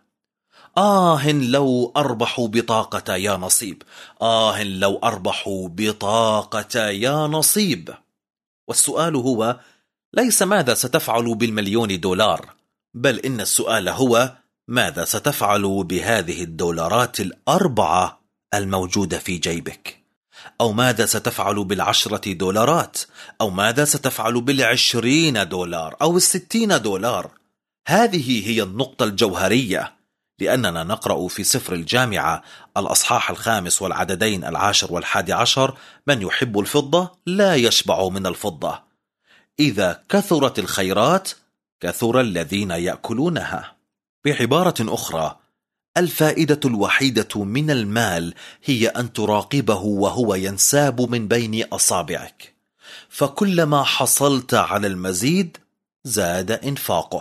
لو أربحوا بطاقة يا نصيب، لو أربحوا بطاقة يا نصيب. والسؤال هو ليس ماذا ستفعل $1,000,000، بل إن السؤال هو ماذا ستفعل بهذه $4 الأربعة الموجودة في جيبك، أو ماذا ستفعل $10، أو ماذا ستفعل $20 أو $60. هذه هي النقطة الجوهرية، لأننا نقرأ في سفر الجامعة الأصحاح 5 والعددين 10 و11: من يحب الفضة لا يشبع من الفضة، إذا كثرت الخيرات كثر الذين يأكلونها. بعبارة أخرى، الفائدة الوحيدة من المال هي أن تراقبه وهو ينساب من بين أصابعك، فكلما حصلت على المزيد زاد إنفاقه.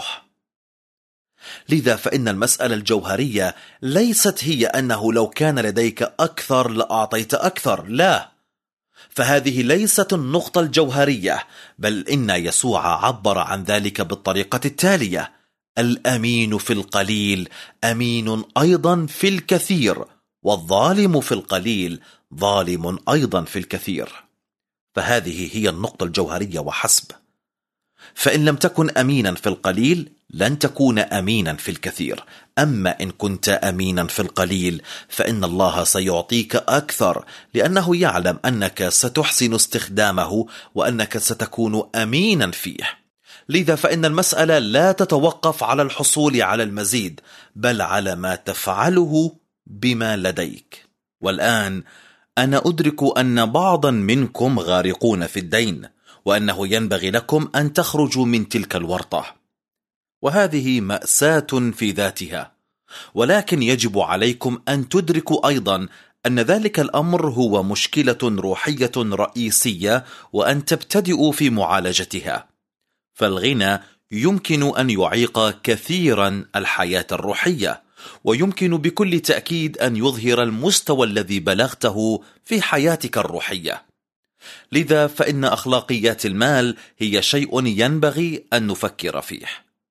لذا فإن المسألة الجوهرية ليست هي أنه لو كان لديك أكثر لأعطيت أكثر، لا، فهذه ليست النقطة الجوهرية، بل إن يسوع عبر عن ذلك بالطريقة التالية: الأمين في القليل أمين أيضا في الكثير، والظالم في القليل ظالم أيضا في الكثير. فهذه هي النقطة الجوهرية وحسب. فإن لم تكن أمينا في القليل لن تكون أمينا في الكثير، أما إن كنت أمينا في القليل فإن الله سيعطيك أكثر، لأنه يعلم أنك ستحسن استخدامه وأنك ستكون أمينا فيه. لذا فإن المسألة لا تتوقف على الحصول على المزيد، بل على ما تفعله بما لديك. والآن أنا أدرك أن بعضا منكم غارقون في الدين، وأنه ينبغي لكم أن تخرجوا من تلك الورطة، وهذه مأساة في ذاتها. ولكن يجب عليكم أن تدركوا أيضا أن ذلك الأمر هو مشكلة روحية رئيسية، وأن تبتدئوا في معالجتها. فالغنى يمكن أن يعيق كثيرا الحياة الروحية، ويمكن بكل تأكيد أن يظهر المستوى الذي بلغته في حياتك الروحية. لذا فإن أخلاقيات المال هي شيء ينبغي أن نفكر فيه،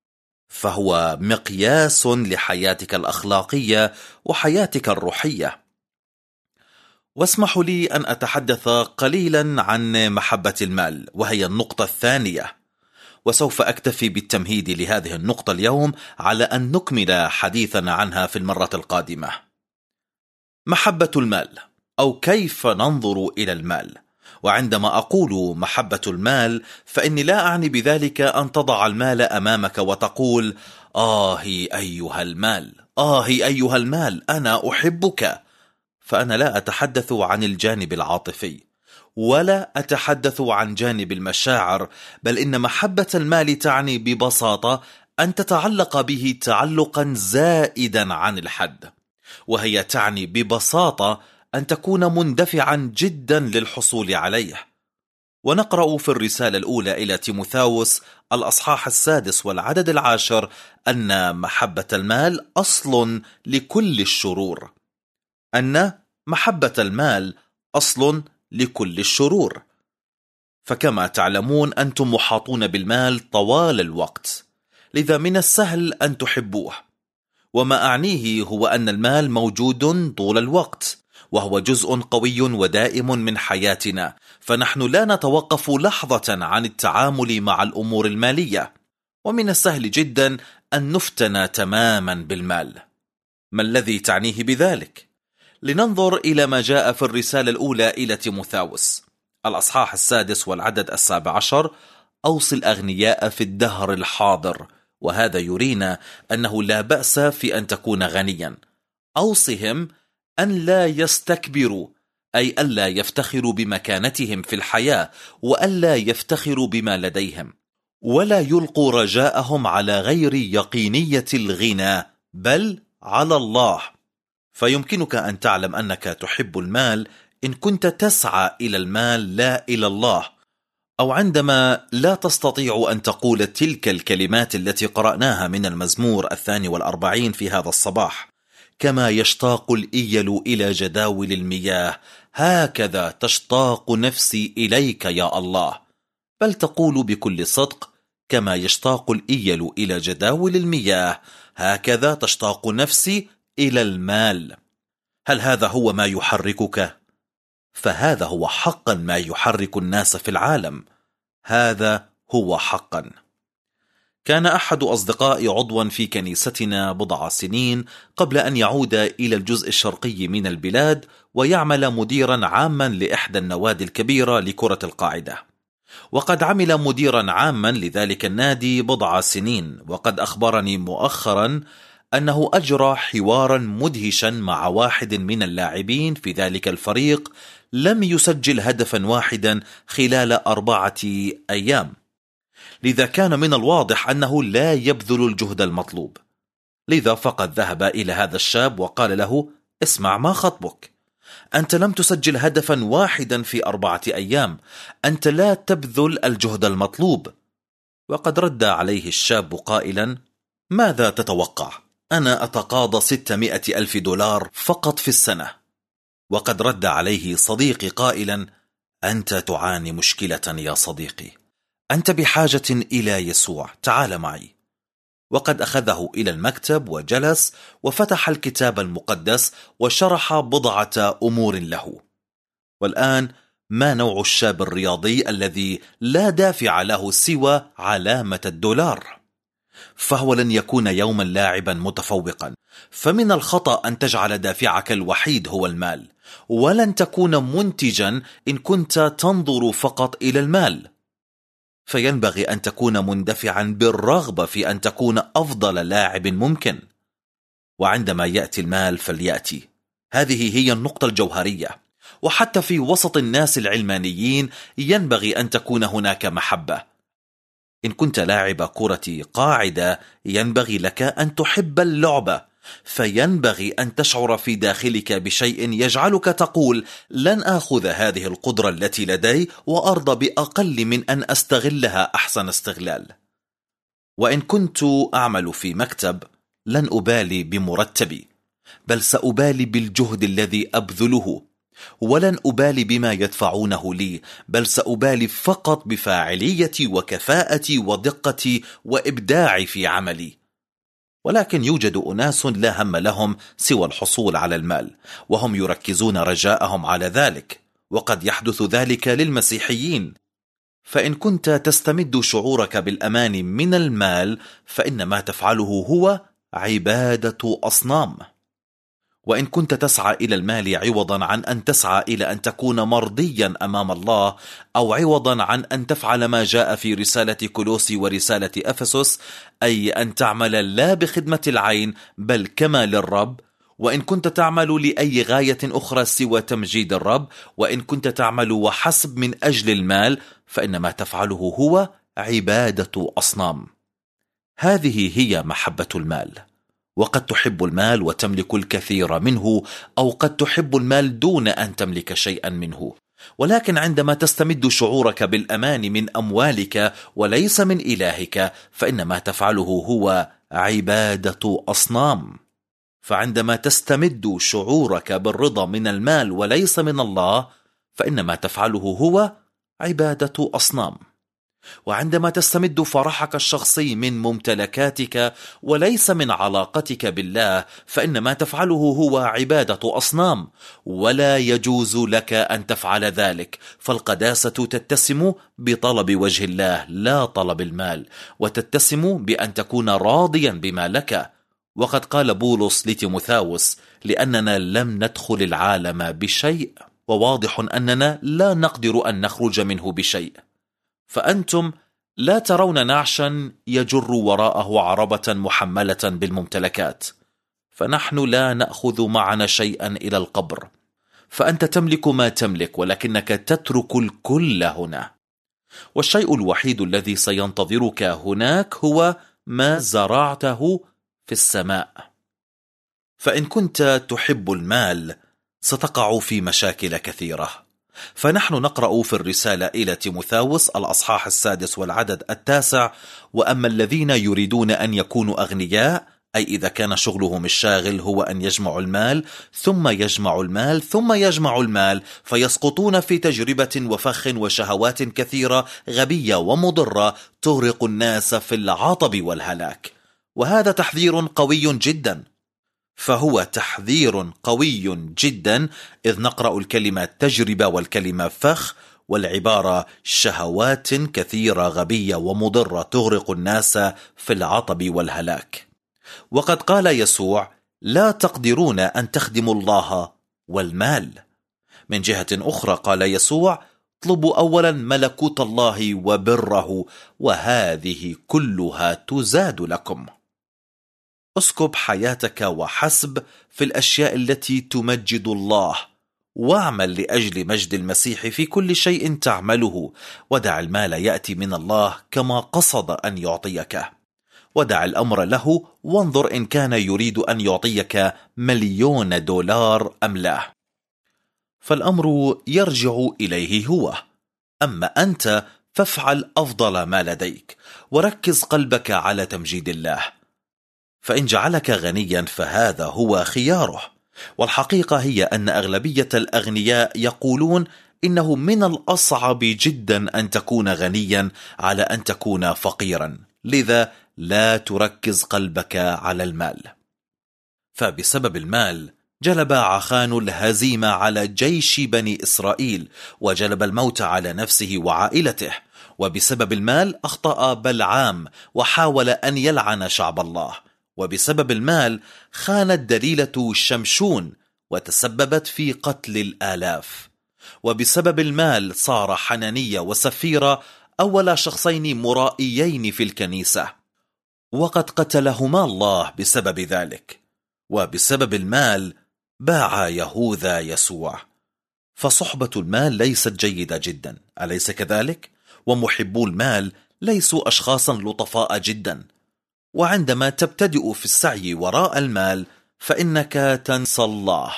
فهو مقياس لحياتك الأخلاقية وحياتك الروحية. واسمحوا لي أن أتحدث قليلا عن محبة المال، وهي النقطة الثانية، وسوف أكتفي بالتمهيد لهذه النقطة اليوم على أن نكمل حديثنا عنها في المرة القادمة. محبة المال، أو كيف ننظر إلى المال. وعندما أقول محبة المال فإني لا أعني بذلك أن تضع المال أمامك وتقول آهي أيها المال، آهي أيها المال، أنا أحبك. فأنا لا أتحدث عن الجانب العاطفي، ولا أتحدث عن جانب المشاعر، بل إن محبة المال تعني ببساطة أن تتعلق به تعلقا زائدا عن الحد، وهي تعني ببساطة أن تكون مندفعا جدا للحصول عليه. ونقرأ في الرسالة الأولى إلى تيموثاوس الأصحاح 6 والعدد 10 أن محبة المال أصل لكل الشرور، أن محبة المال أصل لكل الشرور. فكما تعلمون أنتم محاطون بالمال طوال الوقت، لذا من السهل أن تحبوه. وما أعنيه هو أن المال موجود طول الوقت، وهو جزء قوي ودائم من حياتنا، فنحن لا نتوقف لحظة عن التعامل مع الأمور المالية. ومن السهل جدا أن نفتن تماما بالمال. ما الذي تعنيه بذلك؟ لننظر إلى ما جاء في الرسالة الأولى إلى تيموثاوس الأصحاح 6 والعدد 17: أوصي الأغنياء في الدهر الحاضر. وهذا يرينا أنه لا بأس في أن تكون غنيا. أوصهم أن لا يستكبروا، أي ألا يفتخروا بمكانتهم في الحياة، وألا يفتخروا بما لديهم، ولا يلقوا رجاءهم على غير يقينية الغنى، بل على الله. فيمكنك أن تعلم أنك تحب المال إن كنت تسعى إلى المال لا إلى الله، أو عندما لا تستطيع أن تقول تلك الكلمات التي قرأناها من المزمور 42 في هذا الصباح: كما يشتاق الإيل إلى جداول المياه، هكذا تشتاق نفسي إليك يا الله. بل تقول بكل صدق: كما يشتاق الإيل إلى جداول المياه، هكذا تشتاق نفسي إلى المال. هل هذا هو ما يحركك؟ فهذا هو حقا ما يحرك الناس في العالم. هذا هو حقا. كان أحد أصدقائي عضوا في كنيستنا بضع سنين قبل أن يعود إلى الجزء الشرقي من البلاد ويعمل مديرا عاما لإحدى النوادي الكبيرة لكرة القاعدة. وقد عمل مديرا عاما لذلك النادي بضع سنين، وقد أخبرني مؤخرا أنه أجرى حوارا مدهشا مع واحد من اللاعبين في ذلك الفريق لم يسجل هدفا واحدا خلال 4 أيام. لذا كان من الواضح أنه لا يبذل الجهد المطلوب. لذا فقد ذهب إلى هذا الشاب وقال له: اسمع، ما خطبك؟ أنت لم تسجل هدفا واحدا في 4 أيام، أنت لا تبذل الجهد المطلوب. وقد رد عليه الشاب قائلا: ماذا تتوقع؟ أنا أتقاضى 600,000 دولار فقط في السنة. وقد رد عليه صديقي قائلا: أنت تعاني مشكلة يا صديقي، أنت بحاجة إلى يسوع، تعال معي. وقد أخذه إلى المكتب وجلس وفتح الكتاب المقدس وشرح بضعة أمور له. والآن ما نوع الشاب الرياضي الذي لا دافع له سوى علامة الدولار؟ فهو لن يكون يوما لاعبا متفوقا، فمن الخطأ أن تجعل دافعك الوحيد هو المال، ولن تكون منتجا إن كنت تنظر فقط إلى المال. فينبغي أن تكون مندفعا بالرغبة في أن تكون أفضل لاعب ممكن. وعندما يأتي المال فليأتي، هذه هي النقطة الجوهرية. وحتى في وسط الناس العلمانيين ينبغي أن تكون هناك محبة. إن كنت لاعب كرة قاعدة ينبغي لك أن تحب اللعبة، فينبغي أن تشعر في داخلك بشيء يجعلك تقول: لن آخذ هذه القدرة التي لدي وأرضى بأقل من أن أستغلها أحسن استغلال. وإن كنت أعمل في مكتب لن أبالي بمرتبي، بل سأبالي بالجهد الذي أبذله، ولن أبالي بما يدفعونه لي، بل سأبالي فقط بفاعليتي وكفاءتي ودقتي وإبداعي في عملي. ولكن يوجد أناس لا هم لهم سوى الحصول على المال، وهم يركزون رجاءهم على ذلك، وقد يحدث ذلك للمسيحيين. فإن كنت تستمد شعورك بالأمان من المال فإن ما تفعله هو عبادة أصنام. وإن كنت تسعى إلى المال عوضا عن أن تسعى إلى أن تكون مرضيا أمام الله، أو عوضا عن أن تفعل ما جاء في رسالة كولوسي ورسالة أفسس، أي أن تعمل لا بخدمة العين بل كما للرب، وإن كنت تعمل لأي غاية أخرى سوى تمجيد الرب، وإن كنت تعمل وحسب من أجل المال، فإن ما تفعله هو عبادة أصنام. هذه هي محبة المال. وقد تحب المال وتملك الكثير منه، أو قد تحب المال دون أن تملك شيئا منه. ولكن عندما تستمد شعورك بالأمان من أموالك وليس من إلهك، فإن ما تفعله هو عبادة أصنام. فعندما تستمد شعورك بالرضا من المال وليس من الله، فإن ما تفعله هو عبادة أصنام. وعندما تستمد فرحك الشخصي من ممتلكاتك وليس من علاقتك بالله، فإن ما تفعله هو عبادة أصنام، ولا يجوز لك أن تفعل ذلك. فالقداسة تتسم بطلب وجه الله لا طلب المال، وتتسم بأن تكون راضيا بما لك. وقد قال بولس لتيموثاوس: لأننا لم ندخل العالم بشيء، وواضح أننا لا نقدر أن نخرج منه بشيء. فأنتم لا ترون نعشا يجر وراءه عربة محملة بالممتلكات، فنحن لا نأخذ معنا شيئا إلى القبر. فأنت تملك ما تملك، ولكنك تترك الكل هنا. والشيء الوحيد الذي سينتظرك هناك هو ما زرعته في السماء. فإن كنت تحب المال ستقع في مشاكل كثيرة. فنحن نقرأ في الرسالة إلى تيموثاوس الأصحاح 6 والعدد 9: وأما الذين يريدون أن يكونوا أغنياء، أي إذا كان شغلهم الشاغل هو أن يجمعوا المال ثم يجمعوا المال ثم يجمعوا المال، فيسقطون في تجربة وفخ وشهوات كثيرة غبية ومضرة تغرق الناس في العطب والهلاك. وهذا تحذير قوي جدا. فهو تحذير قوي جدا، إذ نقرأ الكلمة تجربة والكلمة فخ والعبارة شهوات كثيرة غبية ومضرة تغرق الناس في العطب والهلاك. وقد قال يسوع: لا تقدرون أن تخدموا الله والمال. من جهة أخرى قال يسوع: اطلبوا أولا ملكوت الله وبره، وهذه كلها تزاد لكم. اسكب حياتك وحسب في الأشياء التي تمجد الله، واعمل لأجل مجد المسيح في كل شيء تعمله، ودع المال يأتي من الله كما قصد أن يعطيك. ودع الأمر له، وانظر إن كان يريد أن يعطيك $1,000,000 أم لا. فالأمر يرجع إليه هو. أما أنت فافعل أفضل ما لديك، وركز قلبك على تمجيد الله. فإن جعلك غنيا فهذا هو خياره. والحقيقة هي أن أغلبية الأغنياء يقولون إنه من الأصعب جدا أن تكون غنيا على أن تكون فقيرا، لذا لا تركز قلبك على المال. فبسبب المال جلب عخان الهزيمة على جيش بني إسرائيل، وجلب الموت على نفسه وعائلته. وبسبب المال أخطأ بلعام وحاول أن يلعن شعب الله. وبسبب المال خانت دليلة شمشون وتسببت في قتل الآلاف. وبسبب المال صار حنانية وسفيرة أول شخصين مرائيين في الكنيسة، وقد قتلهما الله بسبب ذلك، وبسبب المال باع يهوذا يسوع. فصحبة المال ليست جيدة جدا، أليس كذلك؟ ومحبو المال ليسوا أشخاصا لطفاء جدا، وعندما تبتدئ في السعي وراء المال فإنك تنسى الله.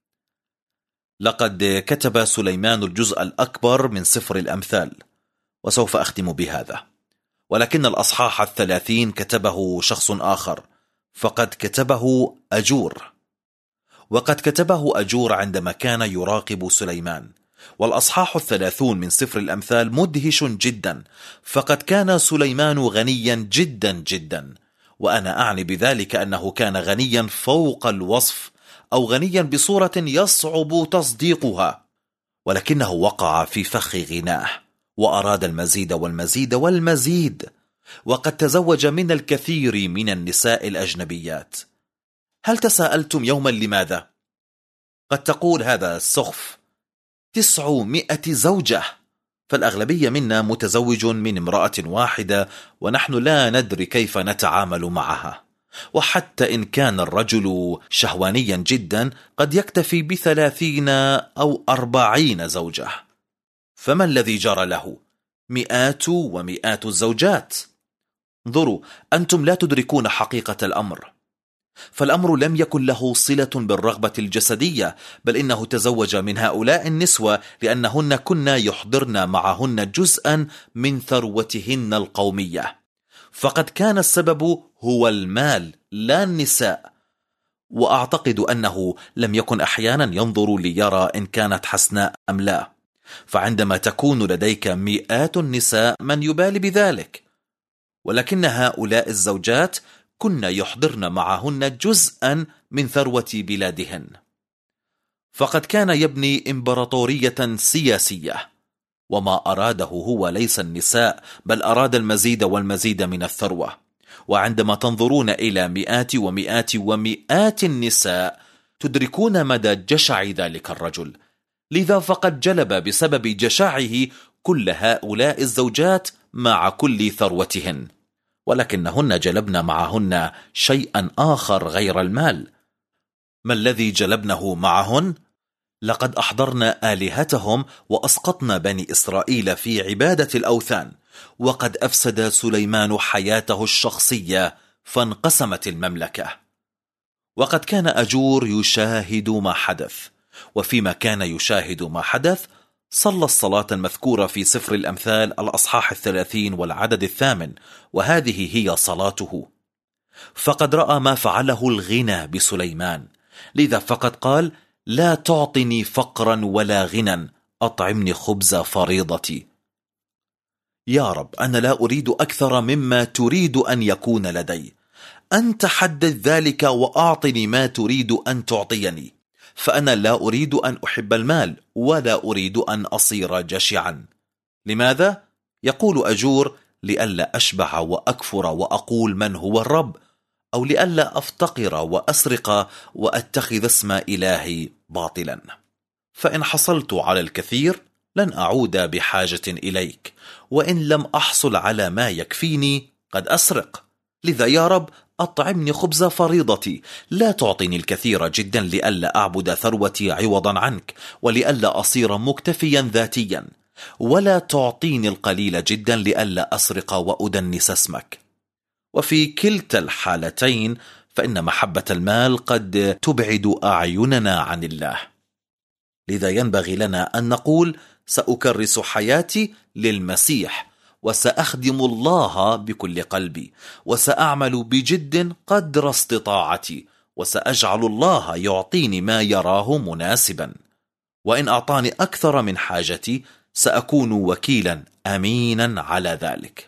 لقد كتب سليمان الجزء الأكبر من سفر الأمثال، وسوف أختم بهذا، ولكن الأصحاح 30 كتبه شخص آخر، فقد كتبه أجور، وقد كتبه أجور عندما كان يراقب سليمان. والأصحاح 30 من سفر الأمثال مدهش جدا، فقد كان سليمان غنيا جدا جدا، وأنا أعني بذلك أنه كان غنيا فوق الوصف، أو غنيا بصورة يصعب تصديقها، ولكنه وقع في فخ غناه وأراد المزيد والمزيد والمزيد، وقد تزوج من الكثير من النساء الأجنبيات. هل تساءلتم يوما لماذا؟ قد تقول هذا السخف 900 زوجة، فالأغلبية منا متزوج من امرأة واحدة، ونحن لا ندري كيف نتعامل معها. وحتى إن كان الرجل شهوانيا جدا قد يكتفي ب30 أو 40 زوجة، فما الذي جرى له؟ مئات ومئات الزوجات. انظروا، أنتم لا تدركون حقيقة الأمر، فالأمر لم يكن له صلة بالرغبة الجسدية، بل إنه تزوج من هؤلاء النسوة لأنهن كن يحضرن معهن جزءا من ثروتهن القومية، فقد كان السبب هو المال لا النساء. وأعتقد أنه لم يكن أحيانا ينظر ليرى إن كانت حسناء أم لا، فعندما تكون لديك مئات النساء من يبالي بذلك، ولكن هؤلاء الزوجات كن يحضرن معهن جزءا من ثروة بلادهن. فقد كان يبني إمبراطورية سياسية، وما أراده هو ليس النساء، بل أراد المزيد والمزيد من الثروة. وعندما تنظرون إلى مئات ومئات ومئات النساء تدركون مدى جشع ذلك الرجل، لذا فقد جلب بسبب جشعه كل هؤلاء الزوجات مع كل ثروتهن، ولكنهن جلبن معهن شيئا آخر غير المال. ما الذي جلبنه معهن؟ لقد أحضرنا آلهتهم وأسقطنا بني إسرائيل في عبادة الأوثان، وقد أفسد سليمان حياته الشخصية فانقسمت المملكة. وقد كان أجور يشاهد ما حدث، وفيما كان يشاهد ما حدث صلى الصلاة المذكورة في سفر الأمثال الأصحاح 30 والعدد 8، وهذه هي صلاته. فقد رأى ما فعله الغنى بسليمان، لذا فقد قال: لا تعطني فقرا ولا غنى، أطعمني خبز فريضتي. يا رب، أنا لا أريد أكثر مما تريد أن يكون لدي، أنت حدد ذلك وأعطني ما تريد أن تعطيني، فأنا لا أريد أن أحب المال ولا أريد أن أصير جشعا. لماذا؟ يقول أجور: لئلا أشبع وأكفر وأقول من هو الرب، أو لئلا أفتقر وأسرق وأتخذ اسم إلهي باطلا. فإن حصلت على الكثير لن أعود بحاجة إليك، وإن لم أحصل على ما يكفيني قد أسرق. لذا يا رب أطعمني خبز فريضتي، لا تعطيني الكثير جدا لئلا أعبد ثروتي عوضا عنك، ولئلا أصير مكتفيا ذاتيا، ولا تعطيني القليل جدا لئلا أسرق وأدنس اسمك. وفي كلتا الحالتين فإن محبة المال قد تبعد أعيننا عن الله. لذا ينبغي لنا أن نقول: سأكرس حياتي للمسيح، وسأخدم الله بكل قلبي، وسأعمل بجد قدر استطاعتي، وسأجعل الله يعطيني ما يراه مناسبا، وإن أعطاني أكثر من حاجتي سأكون وكيلا أمينا على ذلك.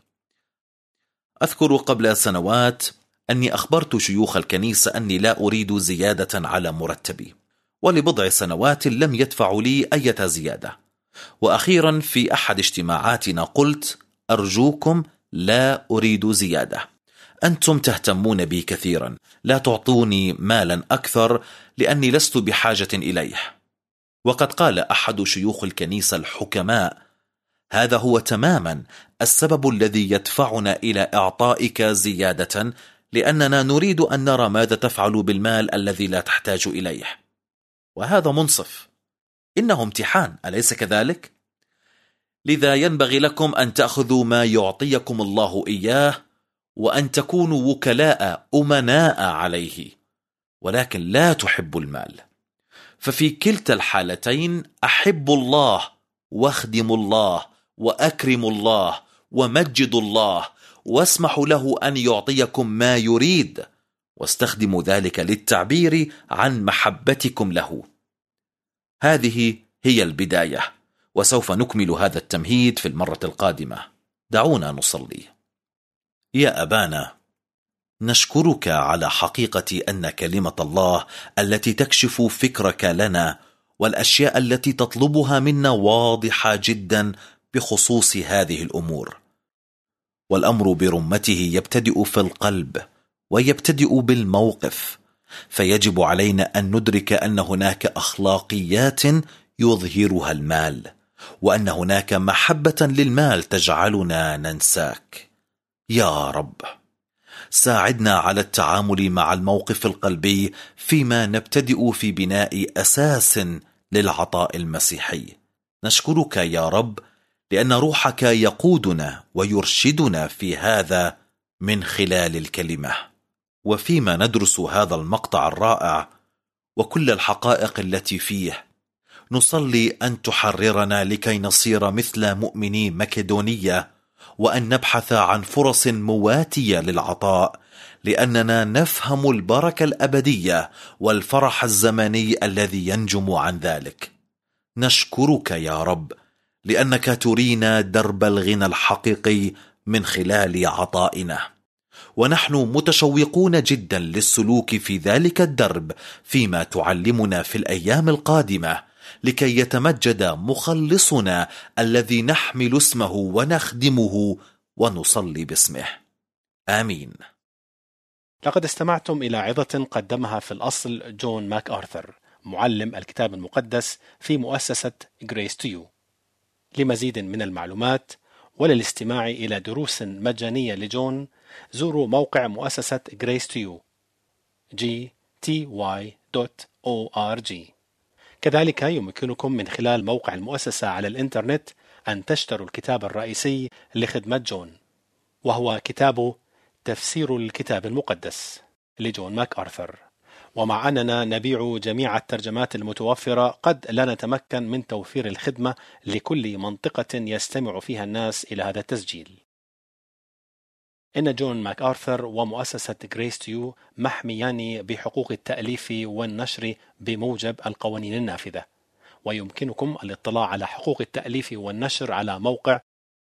أذكر قبل سنوات أني أخبرت شيوخ الكنيسة أني لا أريد زيادة على مرتبي، ولبضع سنوات لم يدفعوا لي أي زيادة. وأخيرا في أحد اجتماعاتنا قلت: أرجوكم لا أريد زيادة، أنتم تهتمون بي كثيرا، لا تعطوني مالا أكثر لأني لست بحاجة إليه. وقد قال أحد شيوخ الكنيسة الحكماء: هذا هو تماما السبب الذي يدفعنا إلى إعطائك زيادة، لأننا نريد أن نرى ماذا تفعل بالمال الذي لا تحتاج إليه. وهذا منصف، إنه امتحان، أليس كذلك؟ لذا ينبغي لكم أن تأخذوا ما يعطيكم الله إياه، وأن تكونوا وكلاء أمناء عليه، ولكن لا تحبوا المال. ففي كلتا الحالتين أحبوا الله واخدموا الله وأكرموا الله ومجدوا الله، واسمحوا له أن يعطيكم ما يريد، واستخدموا ذلك للتعبير عن محبتكم له. هذه هي البداية، وسوف نكمل هذا التمهيد في المرة القادمة. دعونا نصلي. يا أبانا، نشكرك على حقيقة أن كلمة الله التي تكشف فكرك لنا والأشياء التي تطلبها منا واضحة جدا بخصوص هذه الأمور، والأمر برمته يبتدئ في القلب ويبتدئ بالموقف، فيجب علينا أن ندرك أن هناك أخلاقيات يظهرها المال، وأن هناك محبة للمال تجعلنا ننساك. يا رب، ساعدنا على التعامل مع الموقف القلبي فيما نبتدئ في بناء أساس للعطاء المسيحي. نشكرك يا رب لأن روحك يقودنا ويرشدنا في هذا من خلال الكلمة. وفيما ندرس هذا المقطع الرائع وكل الحقائق التي فيه، نصلي أن تحررنا لكي نصير مثل مؤمني مكدونية، وأن نبحث عن فرص مواتية للعطاء، لأننا نفهم البركة الأبدية والفرح الزمني الذي ينجم عن ذلك. نشكرك يا رب لأنك ترينا درب الغنى الحقيقي من خلال عطائنا، ونحن متشوقون جدا للسلوك في ذلك الدرب فيما تعلمنا في الأيام القادمة، لكي يتمجد مخلصنا الذي نحمل اسمه ونخدمه ونصلي باسمه. آمين. لقد استمعتم إلى عظة قدمها في الأصل جون ماك آرثر، معلم الكتاب المقدس في مؤسسة Grace to You. لمزيد من المعلومات وللاستماع إلى دروس مجانية لجون، زوروا موقع مؤسسة Grace to You gty.org. كذلك يمكنكم من خلال موقع المؤسسة على الإنترنت أن تشتروا الكتاب الرئيسي لخدمة جون، وهو كتابه تفسير الكتاب المقدس لجون ماك آرثر. ومع أننا نبيع جميع الترجمات المتوفرة، قد لا نتمكن من توفير الخدمة لكل منطقة يستمع فيها الناس إلى هذا التسجيل. إن جون ماك آرثر ومؤسسة Grace to You محميان بحقوق التأليف والنشر بموجب القوانين النافذة، ويمكنكم الاطلاع على حقوق التأليف والنشر على موقع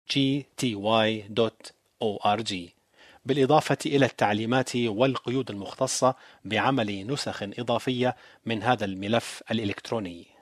gty.org، بالإضافة إلى التعليمات والقيود المختصة بعمل نسخ إضافية من هذا الملف الإلكتروني.